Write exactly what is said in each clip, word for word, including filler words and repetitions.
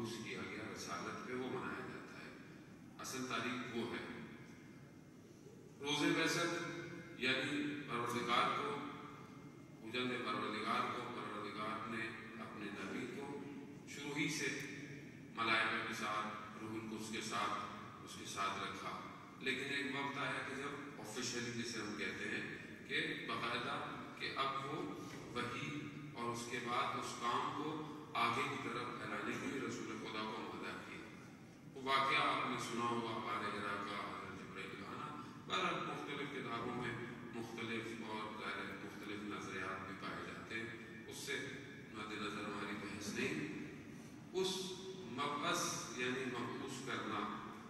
مبعوث کیا گیا رسالت پہ، وہ منایا جاتا ہے. اصل تاریخ وہ ہے. روز بعثت یعنی پروردگار کو وجود پروردگار کو پروردگار نے اپنے نبی کو شروع ہی سے ملائکہ کے ساتھ، روح القدس کے ساتھ اس کے ساتھ رکھا. لیکن ایک وقت آیا کہ جب آفیشلی جسے ہم کہتے ہیں کہ باقاعدہ کہ اب وہ وحی اور اس کے بعد اس کام کو آگے کی طرف پھیلانے کے لیے رسول خدا کو مدعا کیا. وہ واقعہ آپ نے سنا ہوگا غار حرا کا، حضرت جبرائیل کا آنا. بہرحال مختلف کتابوں میں مختلف اور غیر مختلف نظریات بھی پائے جاتے ہیں. اس سے مد نظر ہماری بحث نہیں. اس مبعث یعنی مبعوث کرنا،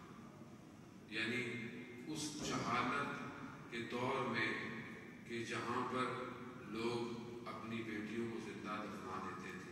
یعنی اس جہالت کے دور میں کہ جہاں پر لوگ اپنی بیٹیوں کو زندہ دفنا دیتے تھے،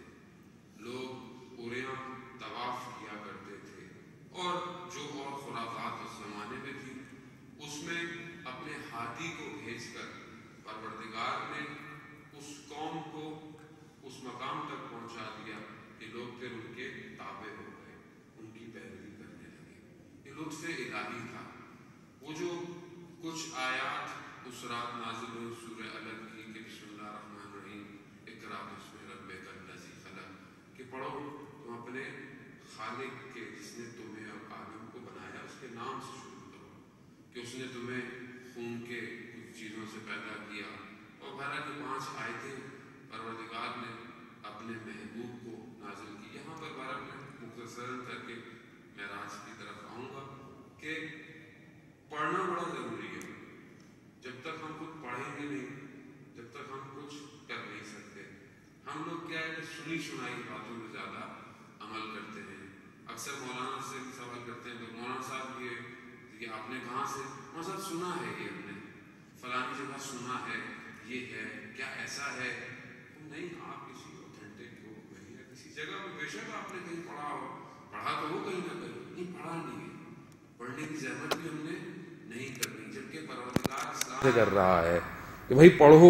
لوگ عریاں طواف کیا کرتے تھے، اور جو اور خرافات اس زمانے میں تھی، اس میں اپنے ہاتھی کو بھیج کر پروردگار نے اس قوم کو اس مقام تک پہنچا دیا کہ لوگ پھر ان کے تابع ہو گئے، ان کی پیروی کرنے لگے. یہ لطف الہی تھا. وہ جو کچھ آیات اس رات نازل ہوئی سورہ علق کی کہ بسم اللہ الرحمن الرحیم اقرأ باسم ربک الذی خلق، کہ پڑھو تم اپنے خالق کے جس نے تمہیں اور عالم کو بنایا اس کے نام سے شروع کرو، کہ اس نے تمہیں خون کے کچھ چیزوں سے پیدا کیا. اور بہرحال یہ پانچ آیتیں پروردگار نے اپنے محبوب کو نازل کی. یہاں پر بہرحال میں مختصراً کر کے معراج کی طرف آؤں گا کہ پڑھنا بڑا ضروری ہے. جب تک ہم خود پڑھیں گے نہیں، جب تک ہم کچھ کر نہیں سکتے. ہم لوگ کیا ہے کہ سنی سنائی باتوں میں زیادہ عمل کرتے ہیں. اکثر مولانا سے بھی سوال کرتے ہیں تو مولانا صاحب یہ کہ آپ نے کہاں سے؟ مولانا صاحب سنا ہے یہ ہم نے فلانی جگہ سنا ہے، یہ ہے کیا ایسا ہے؟ نہیں، آپ کسی اوتھینٹک کو کہیں کسی جگہ پہ بے شک آپ نے کہیں پڑھا ہو، پڑھا تو ہو کہیں نہ کہیں، نہیں پڑھا نہیں ہے. پڑھنے کی زحمت بھی ہم نے نہیں کرنی، جبکہ پروردگار اسلام سے کر رہا ہے کہ بھائی پڑھو.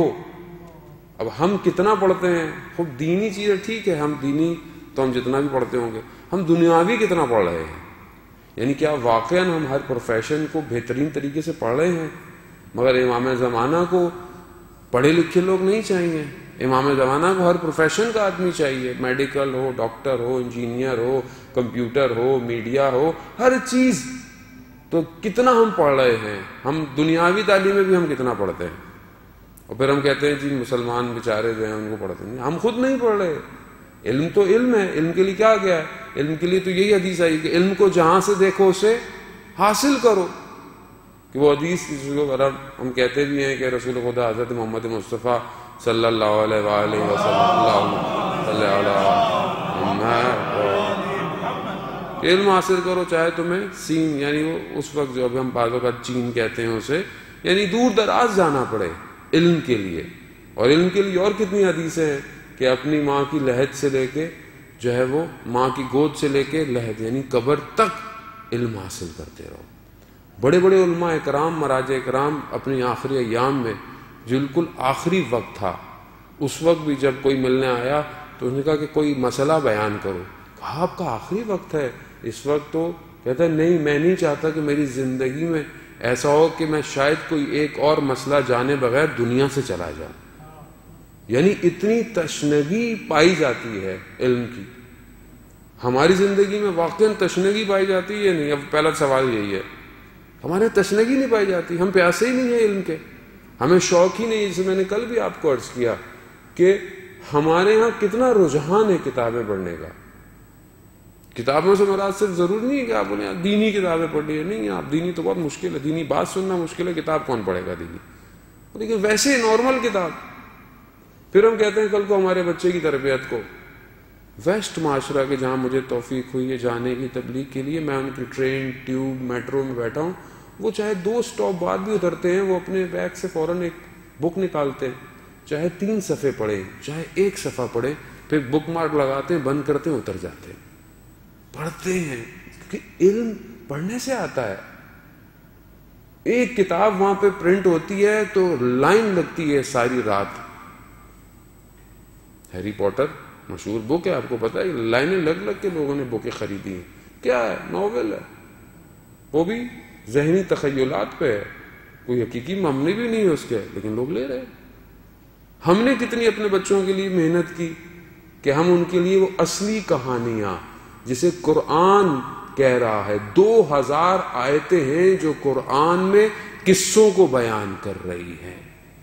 اب ہم کتنا پڑھتے ہیں؟ خوب دینی چیزیں ٹھیک ہے، ہم دینی تو ہم جتنا بھی پڑھتے ہوں گے، ہم دنیاوی کتنا پڑھ رہے ہیں؟ یعنی کیا واقعاً ہم ہر پروفیشن کو بہترین طریقے سے پڑھ رہے ہیں؟ مگر امام زمانہ کو پڑھے لکھے لوگ نہیں چاہیے. امام زمانہ کو ہر پروفیشن کا آدمی چاہیے، میڈیکل ہو، ڈاکٹر ہو، انجینئر ہو، کمپیوٹر ہو، میڈیا ہو، ہر چیز. تو کتنا ہم پڑھ رہے ہیں؟ ہم دنیاوی تعلیم میں بھی ہم کتنا پڑھتے ہیں؟ اور پھر ہم کہتے ہیں جی مسلمان بیچارے جو ہیں ان کو پڑھتے ہیں. ہم خود نہیں پڑھ رہے. علم تو علم ہے. علم کے لیے کیا گیا ہے؟ علم کے لیے تو یہی حدیث آئی کہ علم کو جہاں سے دیکھو اسے حاصل کرو. کہ وہ حدیث ہم کہتے بھی ہیں کہ رسول خدا حضرت محمد مصطفیٰ صلی اللہ علیہ وآلہ وسلم علم حاصل کرو، چاہے تمہیں سین، یعنی وہ اس وقت جو ابھی ہم بعض اوقات چین کہتے ہیں اسے، یعنی دور دراز جانا پڑے علم کے لیے. اور علم کے لیے اور کتنی حدیثیں ہیں کہ اپنی ماں کی لحد سے لے کے جو ہے وہ ماں کی گود سے لے کے لحد یعنی قبر تک علم حاصل کرتے رہو. بڑے بڑے علماء اکرام، مراجع اکرام اپنی آخری ایام میں بالکل آخری وقت تھا، اس وقت بھی جب کوئی ملنے آیا تو اس نے کہا کہ کوئی مسئلہ بیان کرو. کہا آپ کا آخری وقت ہے اس وقت؟ تو کہتا ہے نہیں، میں نہیں چاہتا کہ میری زندگی میں ایسا ہو کہ میں شاید کوئی ایک اور مسئلہ جانے بغیر دنیا سے چلا جاؤں. یعنی اتنی تشنگی پائی جاتی ہے علم کی. ہماری زندگی میں واقعاً تشنگی پائی جاتی ہے نہیں؟ اب پہلا سوال یہی ہے، ہمارے تشنگی نہیں پائی جاتی. ہم پیاسے ہی نہیں ہیں علم کے، ہمیں شوق ہی نہیں. جسے میں نے کل بھی آپ کو عرض کیا کہ ہمارے ہاں کتنا رجحان ہے کتابیں پڑھنے کا. کتابوں سے مراد صرف ضروری نہیں ہے کہ آپ بولیں دینی کتابیں پڑھنی ہے، نہیں. آپ دینی تو بہت مشکل ہے، دینی بات سننا مشکل ہے، کتاب کون پڑھے گا دینی؟ لیکن ویسے نارمل کتاب. پھر ہم کہتے ہیں کل کو ہمارے بچے کی تربیت کو ویسٹ معاشرہ کے جہاں مجھے توفیق ہوئی ہے جانے کی تبلیغ کے لیے، میں ان کی ٹرین، ٹیوب، میٹرو میں بیٹھا ہوں، وہ چاہے دو سٹاپ بعد بھی اترتے ہیں، وہ اپنے بیگ سے فوراً ایک بک نکالتے ہیں، چاہے تین صفحے پڑھیں چاہے ایک صفحہ پڑھیں، پھر بک مارک لگاتے ہیں، بند کرتے ہیں، اتر جاتے ہیں، پڑھتے ہیں. کیونکہ علم پڑھنے سے آتا ہے. ایک کتاب وہاں پہ پرنٹ ہوتی ہے تو لائن لگتی ہے ساری رات. ہیری پوٹر مشہور بک ہے، آپ کو پتہ ہے، لائنیں لگ لگ کے لوگوں نے بکیں خریدی ہیں. کیا ہے؟ ناول ہے، وہ بھی ذہنی تخیلات پہ ہے، کوئی حقیقی مبنی بھی نہیں ہے اس کے، لیکن لوگ لے رہے ہیں. ہم نے کتنی اپنے بچوں کے لیے محنت کی کہ ہم ان کے لیے وہ اصلی کہانیاں جسے قرآن کہہ رہا ہے، دو ہزار آیتیں ہیں جو قرآن میں قصوں کو بیان کر رہی ہیں،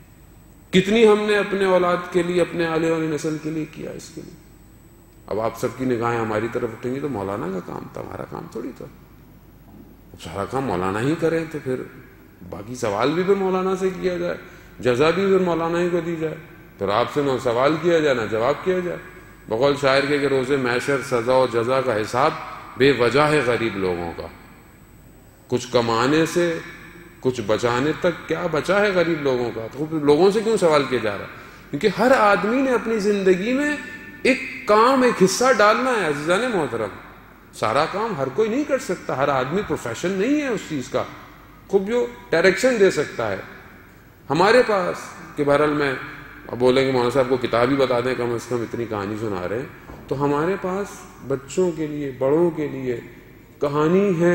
کتنی ہم نے اپنے اولاد کے لیے، اپنے آنے والی نسل کے لیے کیا اس کے لیے. اب آپ سب کی نگاہیں ہماری طرف اٹھیں گی تو مولانا کا کام تھا، ہمارا کام تھوڑی تھا. اب سارا کام مولانا ہی کریں تو پھر باقی سوال بھی پھر مولانا سے کیا جائے، جزا بھی پھر مولانا ہی کو دی جائے، پھر آپ سے نہ سوال کیا جائے نہ جواب کیا جائے. بقول شاعر کے کہ روزے محشر سزا و جزا کا حساب بے وجہ ہے غریب لوگوں کا. کچھ کمانے سے کچھ بچانے تک کیا بچا ہے غریب لوگوں کا؟ تو لوگوں سے کیوں سوال کیا جا رہا ہے؟ کیونکہ ہر آدمی نے اپنی زندگی میں ایک کام، ایک حصہ ڈالنا ہے. عزیزان محترم، سارا کام ہر کوئی نہیں کر سکتا، ہر آدمی پروفیشن نہیں ہے اس چیز کا، خوب جو ڈائریکشن دے سکتا ہے. ہمارے پاس کہ بہرحال میں اب بولیں کہ مولانا صاحب کو کتاب ہی بتا دیں، کم از کم اتنی کہانی سنا رہے ہیں، تو ہمارے پاس بچوں کے لیے، بڑوں کے لیے کہانی ہے.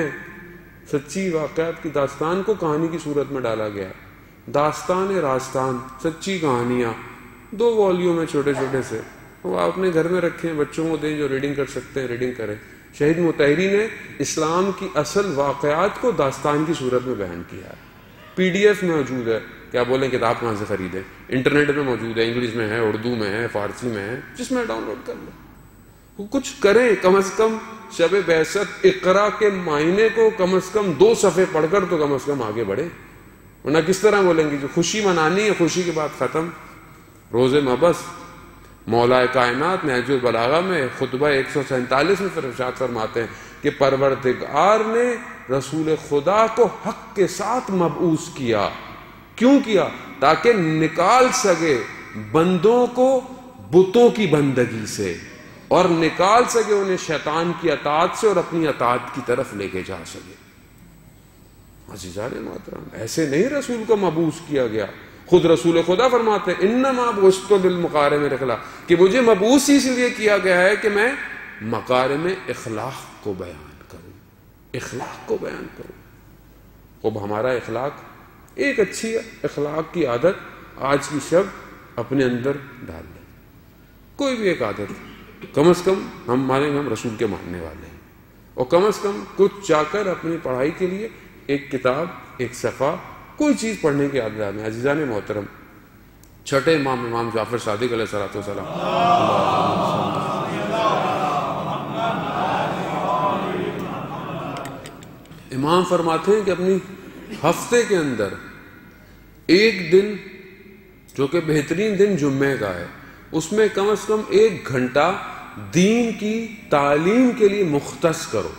سچی واقعات کی داستان کو کہانی کی صورت میں ڈالا گیا ہے. داستان راستان، سچی کہانیاں، دو والیوم میں چھوٹے چھوٹے سے، وہ آپ اپنے گھر میں رکھیں، بچوں کو دیں جو ریڈنگ کر سکتے ہیں ریڈنگ کریں. شہید مطہری نے اسلام کی اصل واقعات کو داستان کی صورت میں بیان کیا ہے. پی ڈی ایف موجود ہے، کیا بولیں کتاب کہاں سے خریدیں، انٹرنیٹ پہ موجود ہے، انگلش میں ہے، اردو میں ہے، فارسی میں ہے، جس میں ڈاؤن لوڈ کر لو. کچھ کریں، کم از کم شب بعثت اقرا کے معنی کو کم از کم دو صفحے پڑھ کر تو کم از کم آگے بڑھے. ورنہ کس طرح بولیں گے جو خوشی منانی ہے، خوشی کے بعد ختم. روز مبس مولا کائنات نہج البلاغہ میں خطبہ ایک سو سینتالیس میں ارشاد فرماتے ہیں کہ پروردگار نے رسول خدا کو حق کے ساتھ مبعوث کیا. کیوں کیا؟ تاکہ نکال سکے بندوں کو بتوں کی بندگی سے، اور نکال سکے انہیں شیطان کی اطاعت سے اور اپنی اطاعت کی طرف لے کے جا سکے. عزیزان محترم، ایسے نہیں رسول کو مبعوث کیا گیا. خود رسول خدا فرماتے ہیں انما بعثت بالمکارم الاخلاق، کہ مجھے مبعوث اس لیے کیا گیا ہے کہ میں مکارم اخلاق کو بیان کروں، اخلاق کو بیان کروں. اب ہمارا اخلاق، ایک اچھی اخلاق کی عادت آج کی شب اپنے اندر ڈال لیں. کوئی بھی ایک عادت، کم از کم ہم مانیں گے ہم رسول کے ماننے والے ہیں، اور کم از کم کچھ جا کر اپنی پڑھائی کے لیے ایک کتاب، ایک صفحہ، کوئی چیز پڑھنے کی عادت ڈالیں. عزیزان محترم، چھٹے امام امام جعفر صادق علیہ الصلوۃ والسلام، امام فرماتے ہیں کہ اپنی ہفتے کے اندر ایک دن جو کہ بہترین دن جمعے کا ہے، اس میں کم از کم ایک گھنٹہ دین کی تعلیم کے لیے مختص کرو.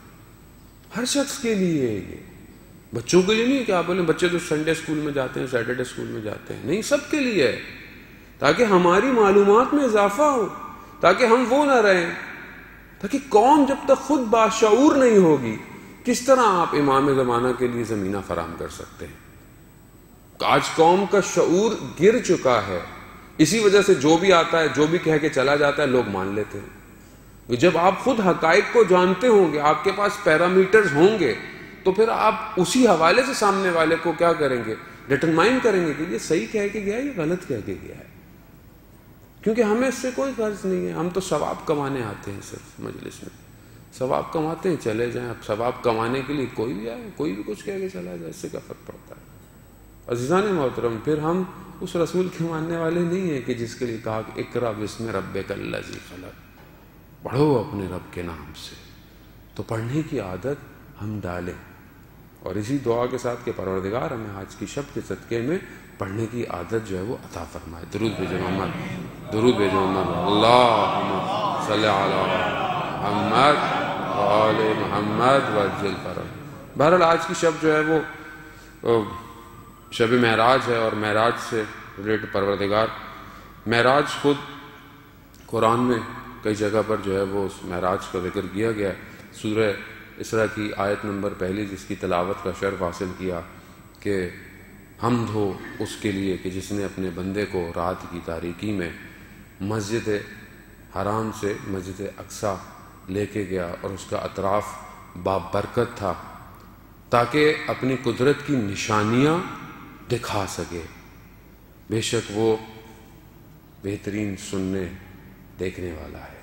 ہر شخص کے لیے ہے یہ، بچوں کے لیے نہیں کہ آپ بولیں بچے تو سنڈے اسکول میں جاتے ہیں، سیٹرڈے اسکول میں جاتے ہیں، نہیں، سب کے لیے ہے، تاکہ ہماری معلومات میں اضافہ ہو، تاکہ ہم وہ نہ رہیں. تاکہ قوم جب تک خود باشعور نہیں ہوگی، کس طرح آپ امام زمانہ کے لیے زمینہ فراہم کر سکتے ہیں؟ آج قوم کا شعور گر چکا ہے، اسی وجہ سے جو بھی آتا ہے، جو بھی کہہ کے چلا جاتا ہے، لوگ مان لیتے ہیں. جب آپ خود حقائق کو جانتے ہوں گے، آپ کے پاس پیرامیٹرز ہوں گے، تو پھر آپ اسی حوالے سے سامنے والے کو کیا کریں گے؟ ڈٹرمائن کریں گے کہ یہ صحیح کہہ کے گیا ہے یا غلط کہہ کے گیا ہے. کیونکہ ہمیں اس سے کوئی غرض نہیں ہے، ہم تو ثواب کمانے آتے ہیں، صرف مجلس میں ثواب کماتے ہیں، چلے جائیں. اب ثواب کمانے کے لیے کوئی بھی آئے، کوئی بھی کچھ کہہ کے چلا جائے، اس سے کیا فرق پڑتا ہے؟ عزیزان محترم، پھر ہم اس رسول کے ماننے والے نہیں ہیں کہ جس کے لیے کہا کہ اقرا بسم ربک الذی خلق، پڑھو اپنے رب کے نام سے. تو پڑھنے کی عادت ہم ڈالیں، اور اسی دعا کے ساتھ کہ پروردگار ہمیں آج کی شب کے صدقے میں پڑھنے کی عادت جو ہے وہ عطا فرمائے. درود بھیجو محمد، درود بھیجو محمد، اللہم صلی علی محمد وآل محمد وعجل فرج. بہرحال آج کی شب جو ہے وہ شب معراج ہے، اور معراج سے ریلیٹڈ پروردگار، معراج خود قرآن میں کئی جگہ پر جو ہے وہ اس معراج کا ذکر کیا گیا ہے. سورہ اسراء کی آیت نمبر پہلی جس کی تلاوت کا شرف حاصل کیا کہ حمد ہو اس کے لیے کہ جس نے اپنے بندے کو رات کی تاریکی میں مسجد حرام سے مسجد اقصی لے کے گیا اور اس کا اطراف بابرکت تھا تاکہ اپنی قدرت کی نشانیاں دکھا سکے۔ بے شک وہ بہترین سننے دیکھنے والا ہے۔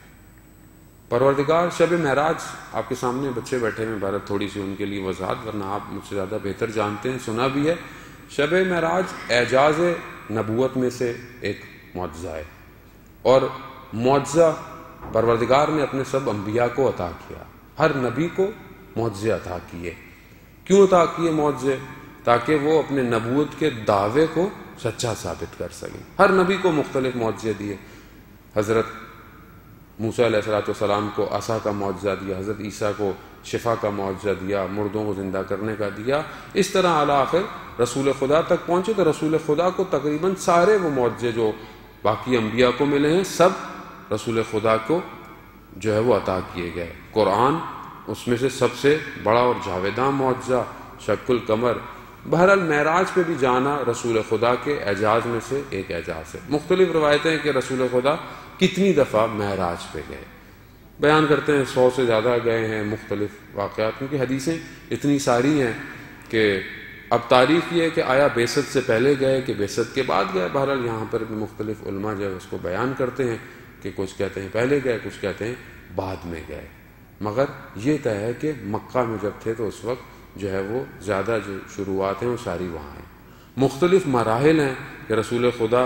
پروردگار شب معراج آپ کے سامنے بچے بیٹھے ہیں، بھارت تھوڑی سی ان کے لیے وضاحت، ورنہ آپ مجھ سے زیادہ بہتر جانتے ہیں، سنا بھی ہے۔ شب معراج اعجاز نبوت میں سے ایک معجزہ ہے، اور معجزہ پروردگار نے اپنے سب انبیاء کو عطا کیا۔ ہر نبی کو معجزے عطا کیے۔ کیوں عطا کیے معجزے؟ تاکہ وہ اپنے نبوت کے دعوے کو سچا ثابت کر سکیں۔ ہر نبی کو مختلف معجزے دیے۔ حضرت موسیٰ علیہ الصلوۃ والسلام کو عصا کا معجزہ دیا، حضرت عیسیٰ کو شفا کا معجزہ دیا، مردوں کو زندہ کرنے کا دیا۔ اس طرح اعلیٰ آخر رسول خدا تک پہنچے تو رسول خدا کو تقریباً سارے وہ معجزے جو باقی انبیاء کو ملے ہیں سب رسول خدا کو جو ہے وہ عطا کیے گئے۔ قرآن اس میں سے سب سے بڑا اور جاویداں معجزہ، شق القمر۔ بہرحال معراج پہ بھی جانا رسول خدا کے اعجاز میں سے ایک اعجاز ہے۔ مختلف روایتیں ہیں کہ رسول خدا کتنی دفعہ معراج پہ گئے، بیان کرتے ہیں سو سے زیادہ گئے ہیں، مختلف واقعات، کیونکہ حدیثیں اتنی ساری ہیں کہ اب تاریخ یہ ہے کہ آیا بعثت سے پہلے گئے کہ بعثت کے بعد گئے۔ بہرحال یہاں پر بھی مختلف علماء جو ہے اس کو بیان کرتے ہیں کہ کچھ کہتے ہیں پہلے گئے، کچھ کہتے ہیں بعد میں گئے، مگر یہ طے ہے کہ مکہ میں جب تھے تو اس وقت جو ہے وہ زیادہ جو شروعات ہیں وہ ساری وہاں ہیں۔ مختلف مراحل ہیں کہ رسول خدا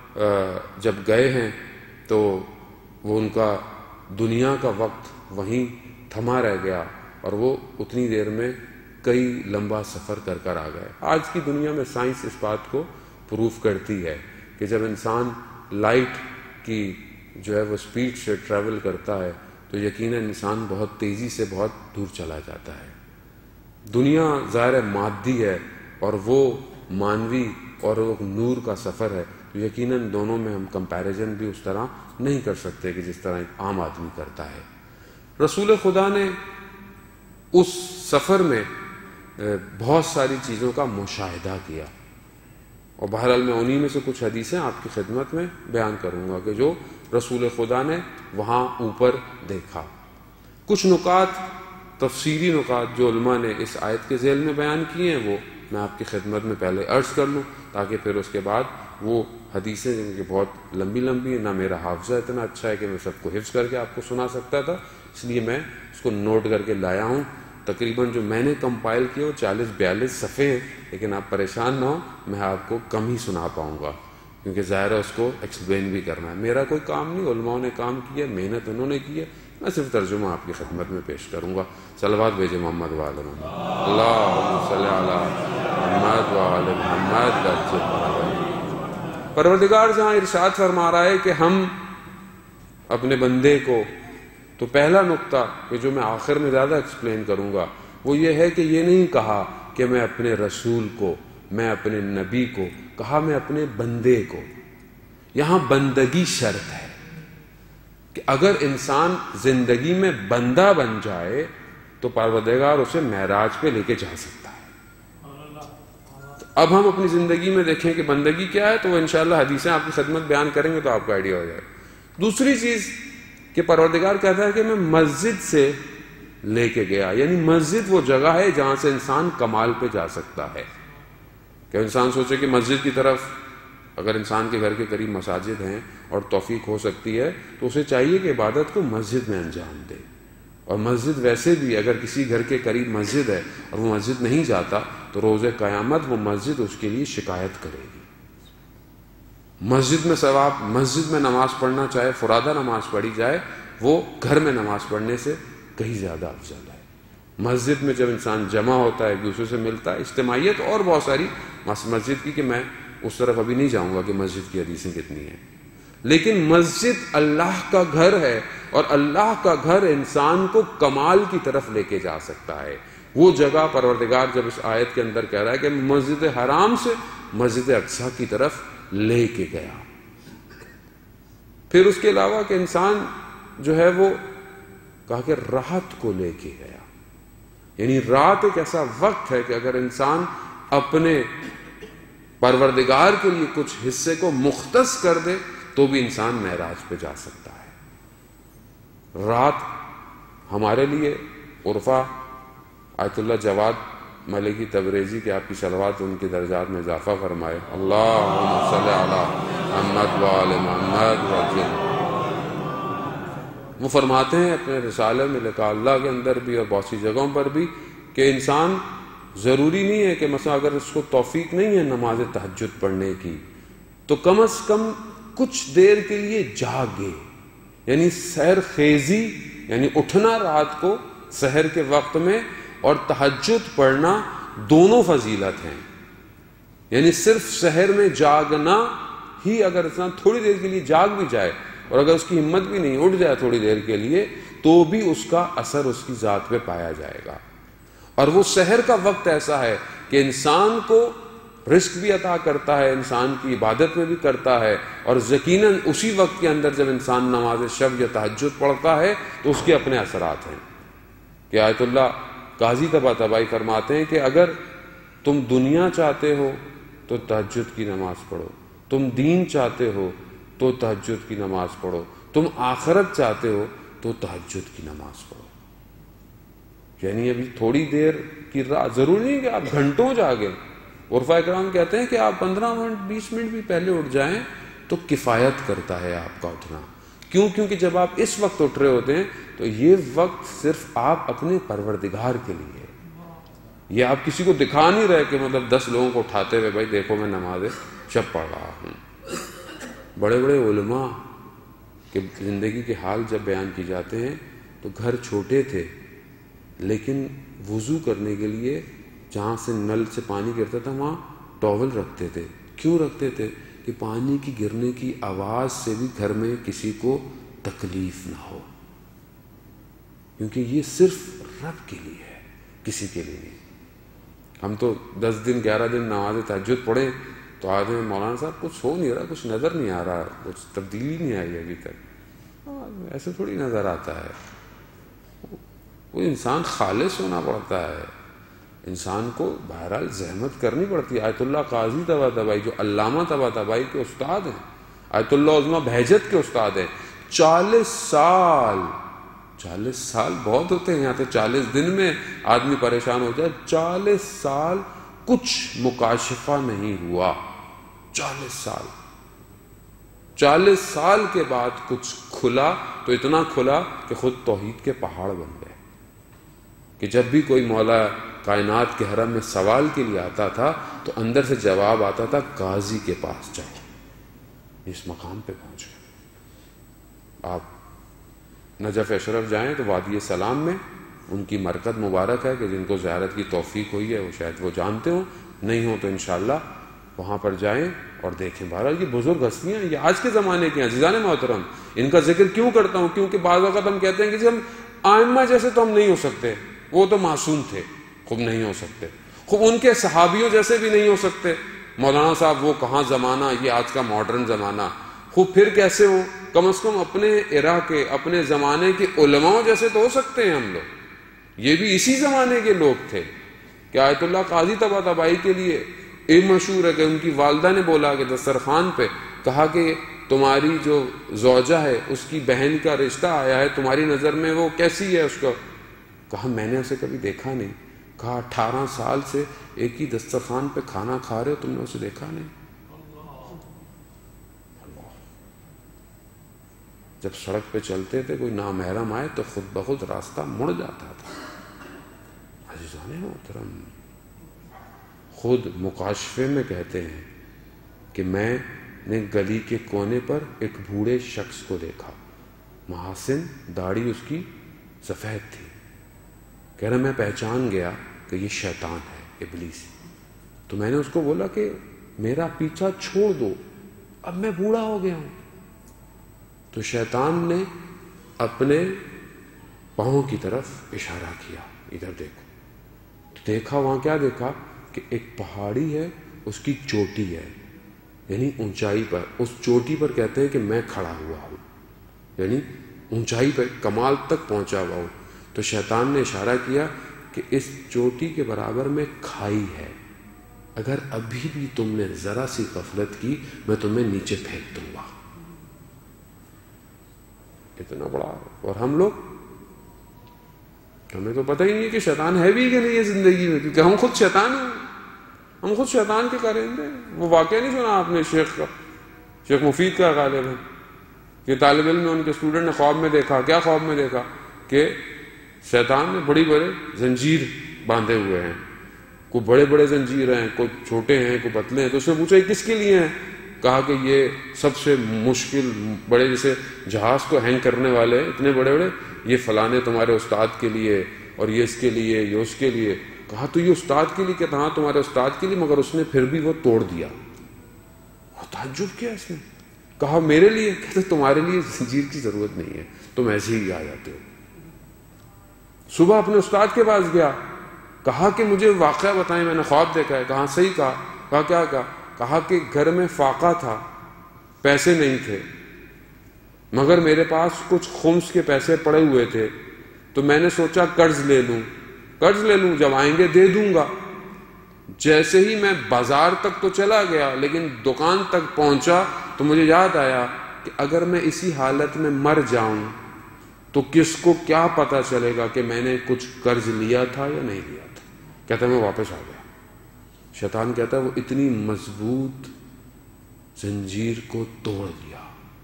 جب گئے ہیں تو وہ ان کا دنیا کا وقت وہیں تھما رہ گیا اور وہ اتنی دیر میں کئی لمبا سفر کر کر آ گئے۔ آج کی دنیا میں سائنس اس بات کو پروف کرتی ہے کہ جب انسان لائٹ کی جو ہے وہ سپیڈ سے ٹریول کرتا ہے تو یقیناً انسان بہت تیزی سے بہت دور چلا جاتا ہے۔ دنیا ظاہر مادی ہے اور وہ مانوی اور وہ نور کا سفر ہے، تو یقیناً دونوں میں ہم کمپیریزن بھی اس طرح نہیں کر سکتے کہ جس طرح ایک عام آدمی کرتا ہے۔ رسول خدا نے اس سفر میں بہت ساری چیزوں کا مشاہدہ کیا، اور بہرحال میں انہی میں سے کچھ حدیثیں آپ کی خدمت میں بیان کروں گا کہ جو رسول خدا نے وہاں اوپر دیکھا۔ کچھ نکات، تفصیلی نکات جو علماء نے اس آیت کے ذیل میں بیان کیے ہیں وہ میں آپ کی خدمت میں پہلے عرض کر لوں، تاکہ پھر اس کے بعد وہ حدیثیں جن کی بہت لمبی لمبی ہیں، نہ میرا حافظہ اتنا اچھا ہے کہ میں سب کو حفظ کر کے آپ کو سنا سکتا تھا، اس لیے میں اس کو نوٹ کر کے لایا ہوں۔ تقریباً جو میں نے کمپائل کیا وہ چالیس بیالیس صفحے ہیں، لیکن آپ پریشان نہ ہوں، میں آپ کو کم ہی سنا پاؤں گا کیونکہ ظاہر ہے اس کو ایکسپلین بھی کرنا ہے۔ میرا کوئی کام نہیں، علماء نے کام کیا، محنت انہوں نے کی ہے، میں صرف ترجمہ آپ کی خدمت میں پیش کروں گا۔ صلوات بھیجے محمد وآل محمد، اللہم صلی علی محمد وآل محمد۔ پروردگار جہاں ارشاد فرما رہا ہے کہ ہم اپنے بندے کو، تو پہلا نقطہ کہ جو میں آخر میں زیادہ ایکسپلین کروں گا وہ یہ ہے کہ یہ نہیں کہا کہ میں اپنے رسول کو، میں اپنے نبی کو، کہا میں اپنے بندے کو۔ یہاں بندگی شرط ہے کہ اگر انسان زندگی میں بندہ بن جائے تو پروردگار اسے معراج پہ لے کے جا سکتا ہے۔ تو اب ہم اپنی زندگی میں دیکھیں کہ بندگی کیا ہے، تو وہ انشاءاللہ حدیثیں آپ کی خدمت بیان کریں گے تو آپ کا آئیڈیا ہو جائے گا۔ دوسری چیز کہ پروردگار کہتا ہے کہ میں مسجد سے لے کے گیا، یعنی مسجد وہ جگہ ہے جہاں سے انسان کمال پہ جا سکتا ہے۔ کہ انسان سوچے کہ مسجد کی طرف، اگر انسان کے گھر کے قریب مساجد ہیں اور توفیق ہو سکتی ہے تو اسے چاہیے کہ عبادت کو مسجد میں انجام دے۔ اور مسجد ویسے بھی اگر کسی گھر کے قریب مسجد ہے اور وہ مسجد نہیں جاتا تو روز قیامت وہ مسجد اس کے لیے شکایت کرے گی۔ مسجد میں ثواب، مسجد میں نماز پڑھنا، چاہے فرادہ نماز پڑھی جائے، وہ گھر میں نماز پڑھنے سے کہیں زیادہ افضل ہے۔ مسجد میں جب انسان جمع ہوتا ہے، ایک دوسرے سے ملتا ہے، اجتماعیت اور بہت ساری مسجد کی کہ میں اس طرف ابھی نہیں جاؤں گا کہ مسجد کی حدیثیں کتنی ہیں، لیکن مسجد اللہ کا گھر ہے اور اللہ کا گھر انسان کو کمال کی طرف لے کے جا سکتا ہے۔ وہ جگہ پروردگار جب اس آیت کے اندر کہہ رہا ہے کہ مسجد حرام سے مسجد اقصی کی طرف لے کے گیا، پھر اس کے علاوہ کہ انسان جو ہے وہ کہا کہ راحت کو لے کے گیا، یعنی رات ایک ایسا وقت ہے کہ اگر انسان اپنے پروردگار کے لیے کچھ حصے کو مختص کر دے تو بھی انسان معراج پہ جا سکتا ہے۔ رات ہمارے لیے عرفہ آیت اللہ جواد ملکی تبریزی کے آپ کی صلوات ان کے درجات میں اضافہ فرمائے. اللہم صلی علی محمد و آل محمد وسلم. وہ فرماتے ہیں اپنے رسالے میں لکھا اللہ کے اندر بھی اور بہت سی جگہوں پر بھی کہ انسان ضروری نہیں ہے کہ مثلا اگر اس کو توفیق نہیں ہے نماز تہجد پڑھنے کی تو کم از کم کچھ دیر کے لیے جاگے. یعنی سحر خیزی یعنی اٹھنا رات کو سحر کے وقت میں اور تہجد پڑھنا دونوں فضیلت ہیں. یعنی صرف سحر میں جاگنا ہی اگر انسان تھوڑی دیر کے لیے جاگ بھی جائے اور اگر اس کی ہمت بھی نہیں اٹھ جائے تھوڑی دیر کے لیے تو بھی اس کا اثر اس کی ذات پہ پایا جائے گا. اور وہ سحر کا وقت ایسا ہے کہ انسان کو رزق بھی عطا کرتا ہے, انسان کی عبادت میں بھی کرتا ہے, اور یقیناً اسی وقت کے اندر جب انسان نماز شب یا تہجد پڑھتا ہے تو اس کے اپنے اثرات ہیں. کہ آیت اللہ قاضی طباطبائی فرماتے ہیں کہ اگر تم دنیا چاہتے ہو تو تہجد کی نماز پڑھو, تم دین چاہتے ہو تو تہجد کی نماز پڑھو, تم آخرت چاہتے ہو تو تہجد کی نماز پڑھو. یعنی ابھی تھوڑی دیر کی رات, ضروری نہیں کہ آپ گھنٹوں جاگیں. عرفاء کرام کہتے ہیں کہ آپ پندرہ منٹ بیس منٹ بھی پہلے اٹھ جائیں تو کفایت کرتا ہے آپ کا اٹھنا. کیوں؟ کیونکہ جب آپ اس وقت اٹھ رہے ہوتے ہیں تو یہ وقت صرف آپ اپنے پروردگار کے لیے ہے. یہ آپ کسی کو دکھا نہیں رہے کہ مطلب دس لوگوں کو اٹھاتے ہوئے بھائی دیکھو میں نماز شب پڑھ رہا ہوں. بڑے بڑے علماء کے زندگی کے حال جب بیان کی جاتے ہیں تو گھر چھوٹے تھے لیکن وضو کرنے کے لیے جہاں سے نل سے پانی گرتا تھا وہاں ٹاول رکھتے تھے. کیوں رکھتے تھے؟ کہ پانی کی گرنے کی آواز سے بھی گھر میں کسی کو تکلیف نہ ہو, کیونکہ یہ صرف رب کے لیے ہے, کسی کے لیے نہیں. ہم تو دس دن گیارہ دن نماز تہجد پڑھیں تو آتے ہیں مولانا صاحب کچھ ہو نہیں رہا, کچھ نظر نہیں آ رہا, کچھ تبدیلی نہیں آئی ابھی تک. ایسے تھوڑی نظر آتا ہے. وہ انسان خالص ہونا پڑتا ہے, انسان کو بہرحال زحمت کرنی پڑتی ہے. آیت اللہ قاضی طباطبائی جو علامہ طباطبائی کے استاد ہیں, آیت اللہ عظمہ بہجت کے استاد ہیں, چالیس سال چالیس سال بہت ہوتے ہیں, یہاں تو چالیس دن میں آدمی پریشان ہو جائے. چالیس سال کچھ مکاشفہ نہیں ہوا. چالیس سال چالیس سال کے بعد کچھ کھلا تو اتنا کھلا کہ خود توحید کے پہاڑ بن گئے. کہ جب بھی کوئی مولا کائنات کے حرم میں سوال کے لیے آتا تھا تو اندر سے جواب آتا تھا قاضی کے پاس جاؤ. اس مقام پہ پہنچ گئے. آپ نجف اشرف جائیں تو وادی سلام میں ان کی مرکز مبارک ہے کہ جن کو زیارت کی توفیق ہوئی ہے وہ شاید وہ جانتے ہوں, نہیں ہوں تو انشاءاللہ وہاں پر جائیں اور دیکھیں. بہرحال یہ بزرگ ہستیاں یہ آج کے زمانے کی ہیں. عزیزان محترم, ان کا ذکر کیوں کرتا ہوں؟ کیونکہ بعض وقت ہم کہتے ہیں کہ جی ہم ائمہ جیسے تو ہم نہیں ہو سکتے, وہ تو معصوم تھے, خوب نہیں ہو سکتے. خوب ان کے صحابیوں جیسے بھی نہیں ہو سکتے. مولانا صاحب وہ کہاں زمانہ, یہ آج کا ماڈرن زمانہ. خوب پھر کیسے ہو؟ کم از کم اپنے ایرا کے اپنے زمانے کے علماء جیسے تو ہو سکتے ہیں ہم لوگ. یہ بھی اسی زمانے کے لوگ تھے. کہ آیت اللہ قاضی طباطبائی کے لیے یہ مشہور ہے کہ ان کی والدہ نے بولا کہ دسترخوان پہ کہا کہ تمہاری جو زوجہ ہے اس کی بہن کا رشتہ آیا ہے, تمہاری نظر میں وہ کیسی ہے؟ اس کو کہا میں نے اسے کبھی دیکھا نہیں. کہا اٹھارہ سال سے ایک ہی دسترخوان پہ کھانا کھا رہے ہو, تم نے اسے دیکھا نہیں؟ جب سڑک پہ چلتے تھے کوئی نامحرم آئے تو خود بخود راستہ مڑ جاتا تھا. عزیزان محترم, خود مکاشفے میں کہتے ہیں کہ میں نے گلی کے کونے پر ایک بوڑھے شخص کو دیکھا, محاسن داڑھی اس کی سفید تھی. کہہ رہا میں پہچان گیا کہ یہ شیطان ہے, ابلیس. تو میں نے اس کو بولا کہ میرا پیچھا چھوڑ دو, اب میں بوڑھا ہو گیا ہوں. تو شیطان نے اپنے پاؤں کی طرف اشارہ کیا, ادھر دیکھو. دیکھا وہاں کیا دیکھا کہ ایک پہاڑی ہے, اس کی چوٹی ہے, یعنی اونچائی پر. اس چوٹی پر کہتے ہیں کہ میں کھڑا ہوا ہوں, یعنی اونچائی پر کمال تک پہنچا ہوا ہوں. تو شیطان نے اشارہ کیا کہ اس چوٹی کے برابر میں کھائی ہے, اگر ابھی بھی تم نے ذرا سی غفلت کی میں تمہیں نیچے پھینک دوں گا. اتنا بڑا. اور ہم لوگ ہمیں تو پتہ ہی نہیں کہ شیطان ہے بھی کہ نہیں ہے زندگی میں, کیونکہ ہم خود شیطان ہیں, ہم خود شیطان کے کرندے. وہ واقعہ نہیں سنا آپ نے شیخ کا, شیخ مفید کا غالباً, کہ طالب علم نے ان کے اسٹوڈنٹ نے خواب میں دیکھا, کیا خواب میں دیکھا کہ شیطان نے بڑی بڑے زنجیر باندھے ہوئے ہیں, کوئی بڑے بڑے زنجیر ہیں, کوئی چھوٹے ہیں, کوئی پتلے ہیں. تو اس نے پوچھا یہ کس کے لیے ہیں؟ کہا کہ یہ سب سے مشکل بڑے جیسے جہاز کو ہینگ کرنے والے اتنے بڑے بڑے, یہ فلانے تمہارے استاد کے لیے, اور یہ اس کے لیے, یہ اس کے لیے. کہا تو یہ استاد کے لیے؟ کہتا ہاں تمہارے استاد کے لیے, مگر اس نے پھر بھی وہ توڑ دیا. تعجب کیا اس نے. کہا میرے لیے؟ کہتے تمہارے لیے زنجیر کی ضرورت نہیں ہے, تم ایسے ہی آ جاتے ہو. صبح اپنے استاد کے پاس گیا, کہا کہ مجھے واقعہ بتائیں, میں نے خواب دیکھا ہے. کہا صحیح کہا. کہا کیا کہا؟ کہا کہ گھر میں فاقہ تھا, پیسے نہیں تھے, مگر میرے پاس کچھ خمس کے پیسے پڑے ہوئے تھے, تو میں نے سوچا قرض لے لوں, قرض لے لوں, جب آئیں گے دے دوں گا. جیسے ہی میں بازار تک تو چلا گیا, لیکن دکان تک پہنچا تو مجھے یاد آیا کہ اگر میں اسی حالت میں مر جاؤں تو کس کو کیا پتا چلے گا کہ میں نے کچھ قرض لیا تھا یا نہیں لیا تھا. کہتا ہے میں واپس آ گیا. شیطان کہتا ہے وہ اتنی مضبوط زنجیر کو توڑ دیا.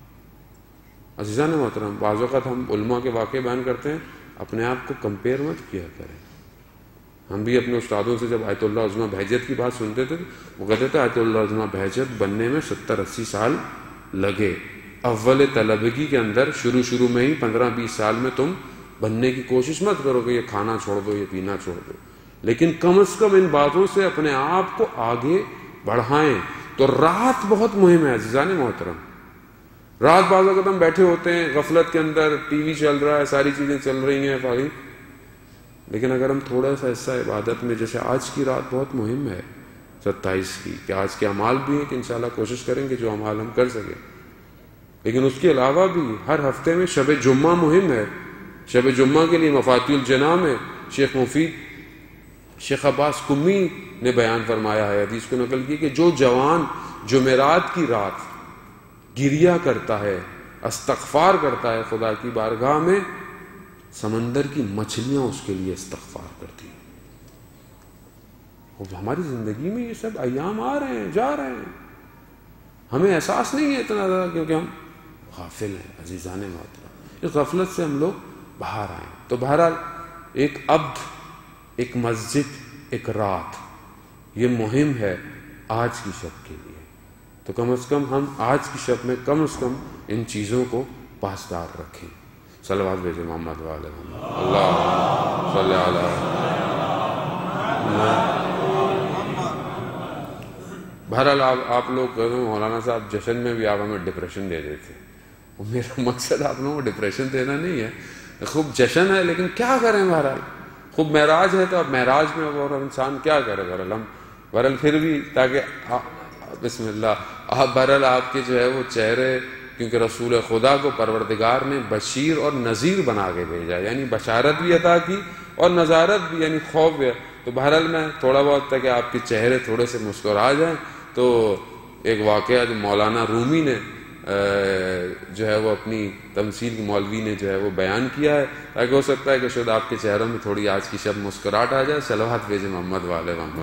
عزیزان محترم, بعض اوقات ہم علماء کے واقعے بیان کرتے ہیں, اپنے آپ کو کمپیئر مت کیا کریں. ہم بھی اپنے استادوں سے جب آیت اللہ عظمہ بہجت کی بات سنتے تھے, وہ کہتے تھے آیت اللہ عظمہ بہجت بننے میں ستر اسی سال لگے. اول طلبگی کے اندر شروع شروع میں ہی پندرہ بیس سال میں تم بننے کی کوشش مت کرو کہ یہ کھانا چھوڑ دو, یہ پینا چھوڑ دو, لیکن کم از کم ان باتوں سے اپنے آپ کو آگے بڑھائیں. تو رات بہت مہم ہے عزیزان محترم. رات بعض وقت ہم بیٹھے ہوتے ہیں غفلت کے اندر, ٹی وی چل رہا ہے, ساری چیزیں چل رہی ہیں فاری, لیکن اگر ہم تھوڑا سا حصہ عبادت میں, جیسے آج کی رات بہت مہم ہے ستائیس کی, کہ آج کے اعمال بھی ہیں کہ انشاءاللہ کوشش کریں گے جو اعمال ہم کر سکیں, لیکن اس کے علاوہ بھی ہر ہفتے میں شب جمعہ مہم ہے. شب جمعہ کے لیے مفاتیح الجنان میں شیخ مفید شیخ عباس کمی نے بیان فرمایا ہے, حدیث کو نقل کی, کہ جو جوان جمعرات کی رات گریا کرتا ہے, استغفار کرتا ہے خدا کی بارگاہ میں, سمندر کی مچھلیاں اس کے لیے استغفار کرتی ہیں. ہماری زندگی میں یہ سب ایام آ رہے ہیں, جا رہے ہیں, ہمیں احساس نہیں ہے اتنا زیادہ, کیونکہ ہم غافل ہیں عزیزان محترم. اس غفلت سے ہم لوگ باہر آئیں. تو بہرحال ایک عبد, ایک مسجد, ایک رات, یہ مہم ہے آج کی شب کے لیے. تو کم از کم ہم آج کی شب میں کم از کم ان چیزوں کو پاسدار رکھیں. صلوات بھیجے محمد والے محمد. اللہ صلی علیہ. بہرحال آپ آپ لوگ مولانا صاحب جشن میں بھی آپ ہمیں ڈپریشن دے دیتے. میرا مقصد آپ لوگوں کو ڈپریشن دینا نہیں ہے, خوب جشن ہے, لیکن کیا کریں, بہرحال خوب معراج ہے, تو اب معراج میں اور انسان کیا کرے. بہرحال ہم بہرحال پھر بھی تاکہ بسم اللہ آپ بہرحال آپ کے جو ہے وہ چہرے, کیونکہ رسول خدا کو پروردگار نے بشیر اور نذیر بنا کے بھیجا, یعنی بشارت بھی عطا کی اور نذارت بھی, یعنی خوف بھی. تو بہرحال میں تھوڑا بہت تھا کہ آپ کے چہرے تھوڑے سے مسکرا جائیں. تو ایک واقعہ جو مولانا رومی نے جو ہے وہ اپنی تمثیل کی مولوی نے جو ہے وہ بیان کیا ہے, تاکہ ہو سکتا ہے کہ شاید آپ کے چہروں میں تھوڑی آج کی شب مسکراہٹ آ جائے. صلوات بھیجے محمد والے محمد.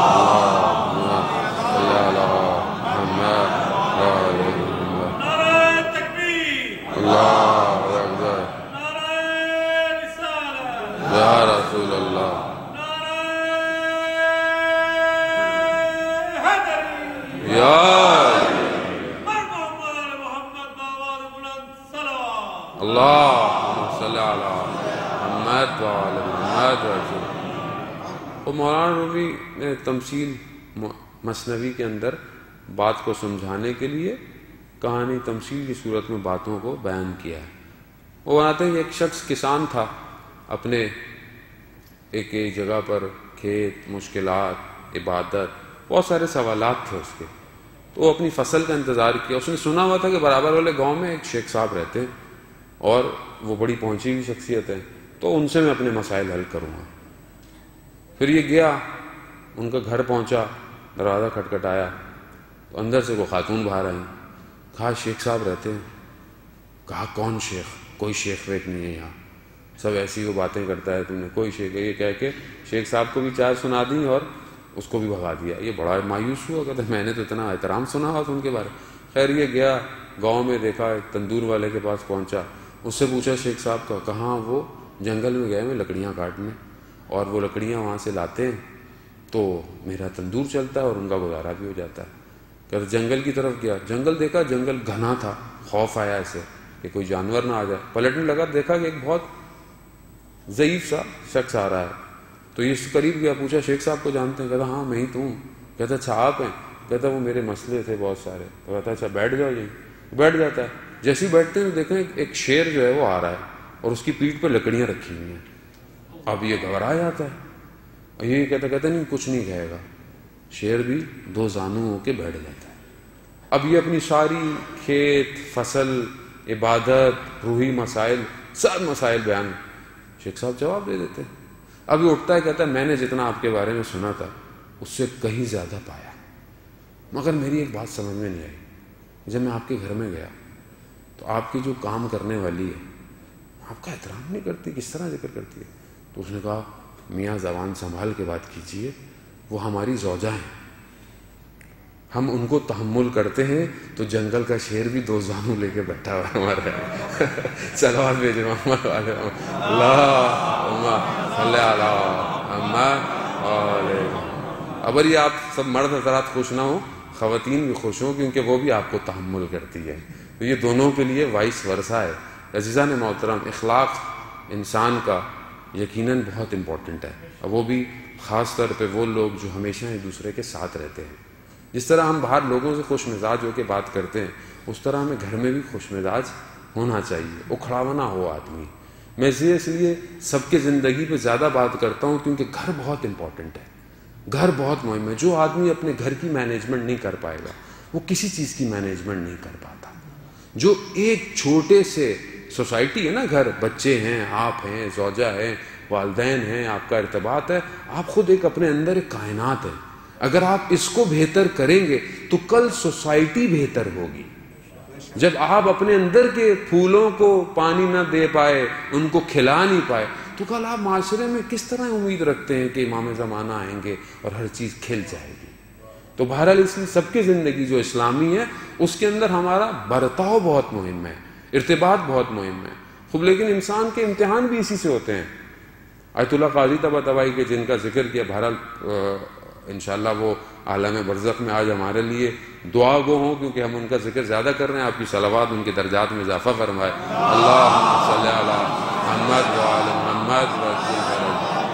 اللہ اکبر, یا رسول اللہ, اللہ صلی علی محمد وعلی محمد. اور مولانا رومی نے تمثیل مثنوی کے اندر بات کو سمجھانے کے لیے کہانی تمثیل کی صورت میں باتوں کو بیان کیا ہے. وہ بناتے ہیں ایک شخص کسان تھا, اپنے ایک ایک جگہ پر کھیت, مشکلات, عبادت, بہت سارے سوالات تھے اس کے. تو وہ اپنی فصل کا انتظار کیا. اس نے سنا ہوا تھا کہ برابر والے گاؤں میں ایک شیخ صاحب رہتے ہیں اور وہ بڑی پہنچی ہوئی شخصیت ہے, تو ان سے میں اپنے مسائل حل کروں گا. پھر یہ گیا, ان کا گھر پہنچا, دروازہ کھٹکھٹایا تو اندر سے وہ خاتون باہر آئیں. کہا شیخ صاحب رہتے ہیں. کہا کون شیخ؟ کوئی شیخ ویخ نہیں ہے یہاں, سب ایسی وہ باتیں کرتا ہے, تم نے کوئی شیخ, یہ کہہ کے شیخ صاحب کو بھی چار سنا دی اور اس کو بھی بھگا دیا. یہ بڑا مایوس ہوا, کہتا میں نے تو اتنا احترام سنا ہوا تھا ان کے بارے. خیر یہ گیا گاؤں میں, دیکھا ایک تندور والے کے پاس پہنچا, اس سے پوچھا شیخ صاحب کا, کہاں؟ وہ جنگل میں گئے میں لکڑیاں کاٹنے, اور وہ لکڑیاں وہاں سے لاتے ہیں تو میرا تندور چلتا ہے اور ان کا گزارا بھی ہو جاتا ہے. کہتے جنگل کی طرف گیا, جنگل دیکھا جنگل گھنا تھا, خوف آیا اسے کہ کوئی جانور نہ آ جائے. پلٹنے لگا, دیکھا کہ ایک بہت ضعیف سا شخص آ رہا ہے, تو یہ اس قریب گیا, پوچھا شیخ صاحب کو جانتے ہیں؟ کہتا ہاں میں ہی تو ہوں. کہتا اچھا آپ ہیں؟ کہتا وہ میرے مسئلے تھے بہت سارے. تو کہتا اچھا بیٹھ جاؤ یہیں. بیٹھ جاتا ہے. جیسے ہی بیٹھتے ہیں تو دیکھیں ایک شیر جو ہے وہ آ رہا ہے اور اس کی پیٹھ پہ لکڑیاں رکھی ہوئی ہیں. اب یہ گھبرا جاتا ہے, یہ کہتا کہتا نہیں کچھ نہیں کہے گا. شیر بھی دو زانو ہو کے بیٹھ جاتا ہے. اب یہ اپنی ساری کھیت فصل عبادت روحی مسائل سب مسائل بیان شیخ صاحب جواب دے دیتے ہیں. اب یہ اٹھتا ہے, کہتا ہے میں نے جتنا آپ کے بارے میں سنا تھا اس سے کہیں زیادہ پایا, مگر میری ایک بات سمجھ میں نہیں آئی. جب میں آپ کے گھر میں گیا تو آپ کی جو کام کرنے والی ہے آپ کا احترام نہیں کرتی, کس طرح ذکر کرتی ہے؟ تو اس نے کہا میاں زبان سنبھال کے بات کیجیے, وہ ہماری زوجہ ہیں, ہم ان کو تحمل کرتے ہیں تو جنگل کا شیر بھی دو زانو لے کے بیٹھا ہوا ہمارا. صلوات بھیجے محمد والے اللہ صلی اللہ. ابر یہ آپ سب مرد حضرات خوش نہ ہوں, خواتین بھی خوش ہوں, کیونکہ وہ بھی آپ کو تحمل کرتی ہے. تو یہ دونوں کے لیے وائس ورثہ ہے. عزیزان محترم, اخلاق انسان کا یقیناً بہت امپورٹنٹ ہے, اور وہ بھی خاص طور پہ وہ لوگ جو ہمیشہ ایک دوسرے کے ساتھ رہتے ہیں. جس طرح ہم باہر لوگوں سے خوش مزاج ہو کے بات کرتے ہیں, اس طرح ہمیں گھر میں بھی خوش مزاج ہونا چاہیے, اکھڑاوا نہ ہو آدمی. میں اس لیے سب کے زندگی پہ زیادہ بات کرتا ہوں کیونکہ گھر بہت امپورٹنٹ ہے, گھر بہت مہم ہے. جو آدمی اپنے گھر کی مینجمنٹ نہیں کر پائے گا وہ کسی چیز کی مینجمنٹ نہیں کر پاتا. جو ایک چھوٹے سے سوسائٹی ہے نا, گھر, بچے ہیں, آپ ہیں, زوجہ ہیں, والدین ہیں, آپ کا ارتباط ہے, آپ خود ایک اپنے اندر ایک کائنات ہے. اگر آپ اس کو بہتر کریں گے تو کل سوسائٹی بہتر ہوگی. جب آپ اپنے اندر کے پھولوں کو پانی نہ دے پائے, ان کو کھلا نہیں پائے, تو کل آپ معاشرے میں کس طرح امید رکھتے ہیں کہ امام زمانہ آئیں گے اور ہر چیز کھل جائے گی؟ تو بہرحال اس لیے سب کی زندگی جو اسلامی ہے اس کے اندر ہمارا برتاؤ بہت مہم ہے, ارتباط بہت مہم ہے. خوب لیکن انسان کے امتحان بھی اسی سے ہوتے ہیں. آیت اللہ قاضی طباطبائی کے جن کا ذکر کیا, بہرحال انشاءاللہ وہ عالم برزخ میں آج ہمارے لیے دعا گو ہوں, کیونکہ ہم ان کا ذکر زیادہ کر رہے ہیں. آپ کی صلوات ان کے درجات میں اضافہ فرمائے. اللہم صلی علی محمد وعلی محمد وسلم.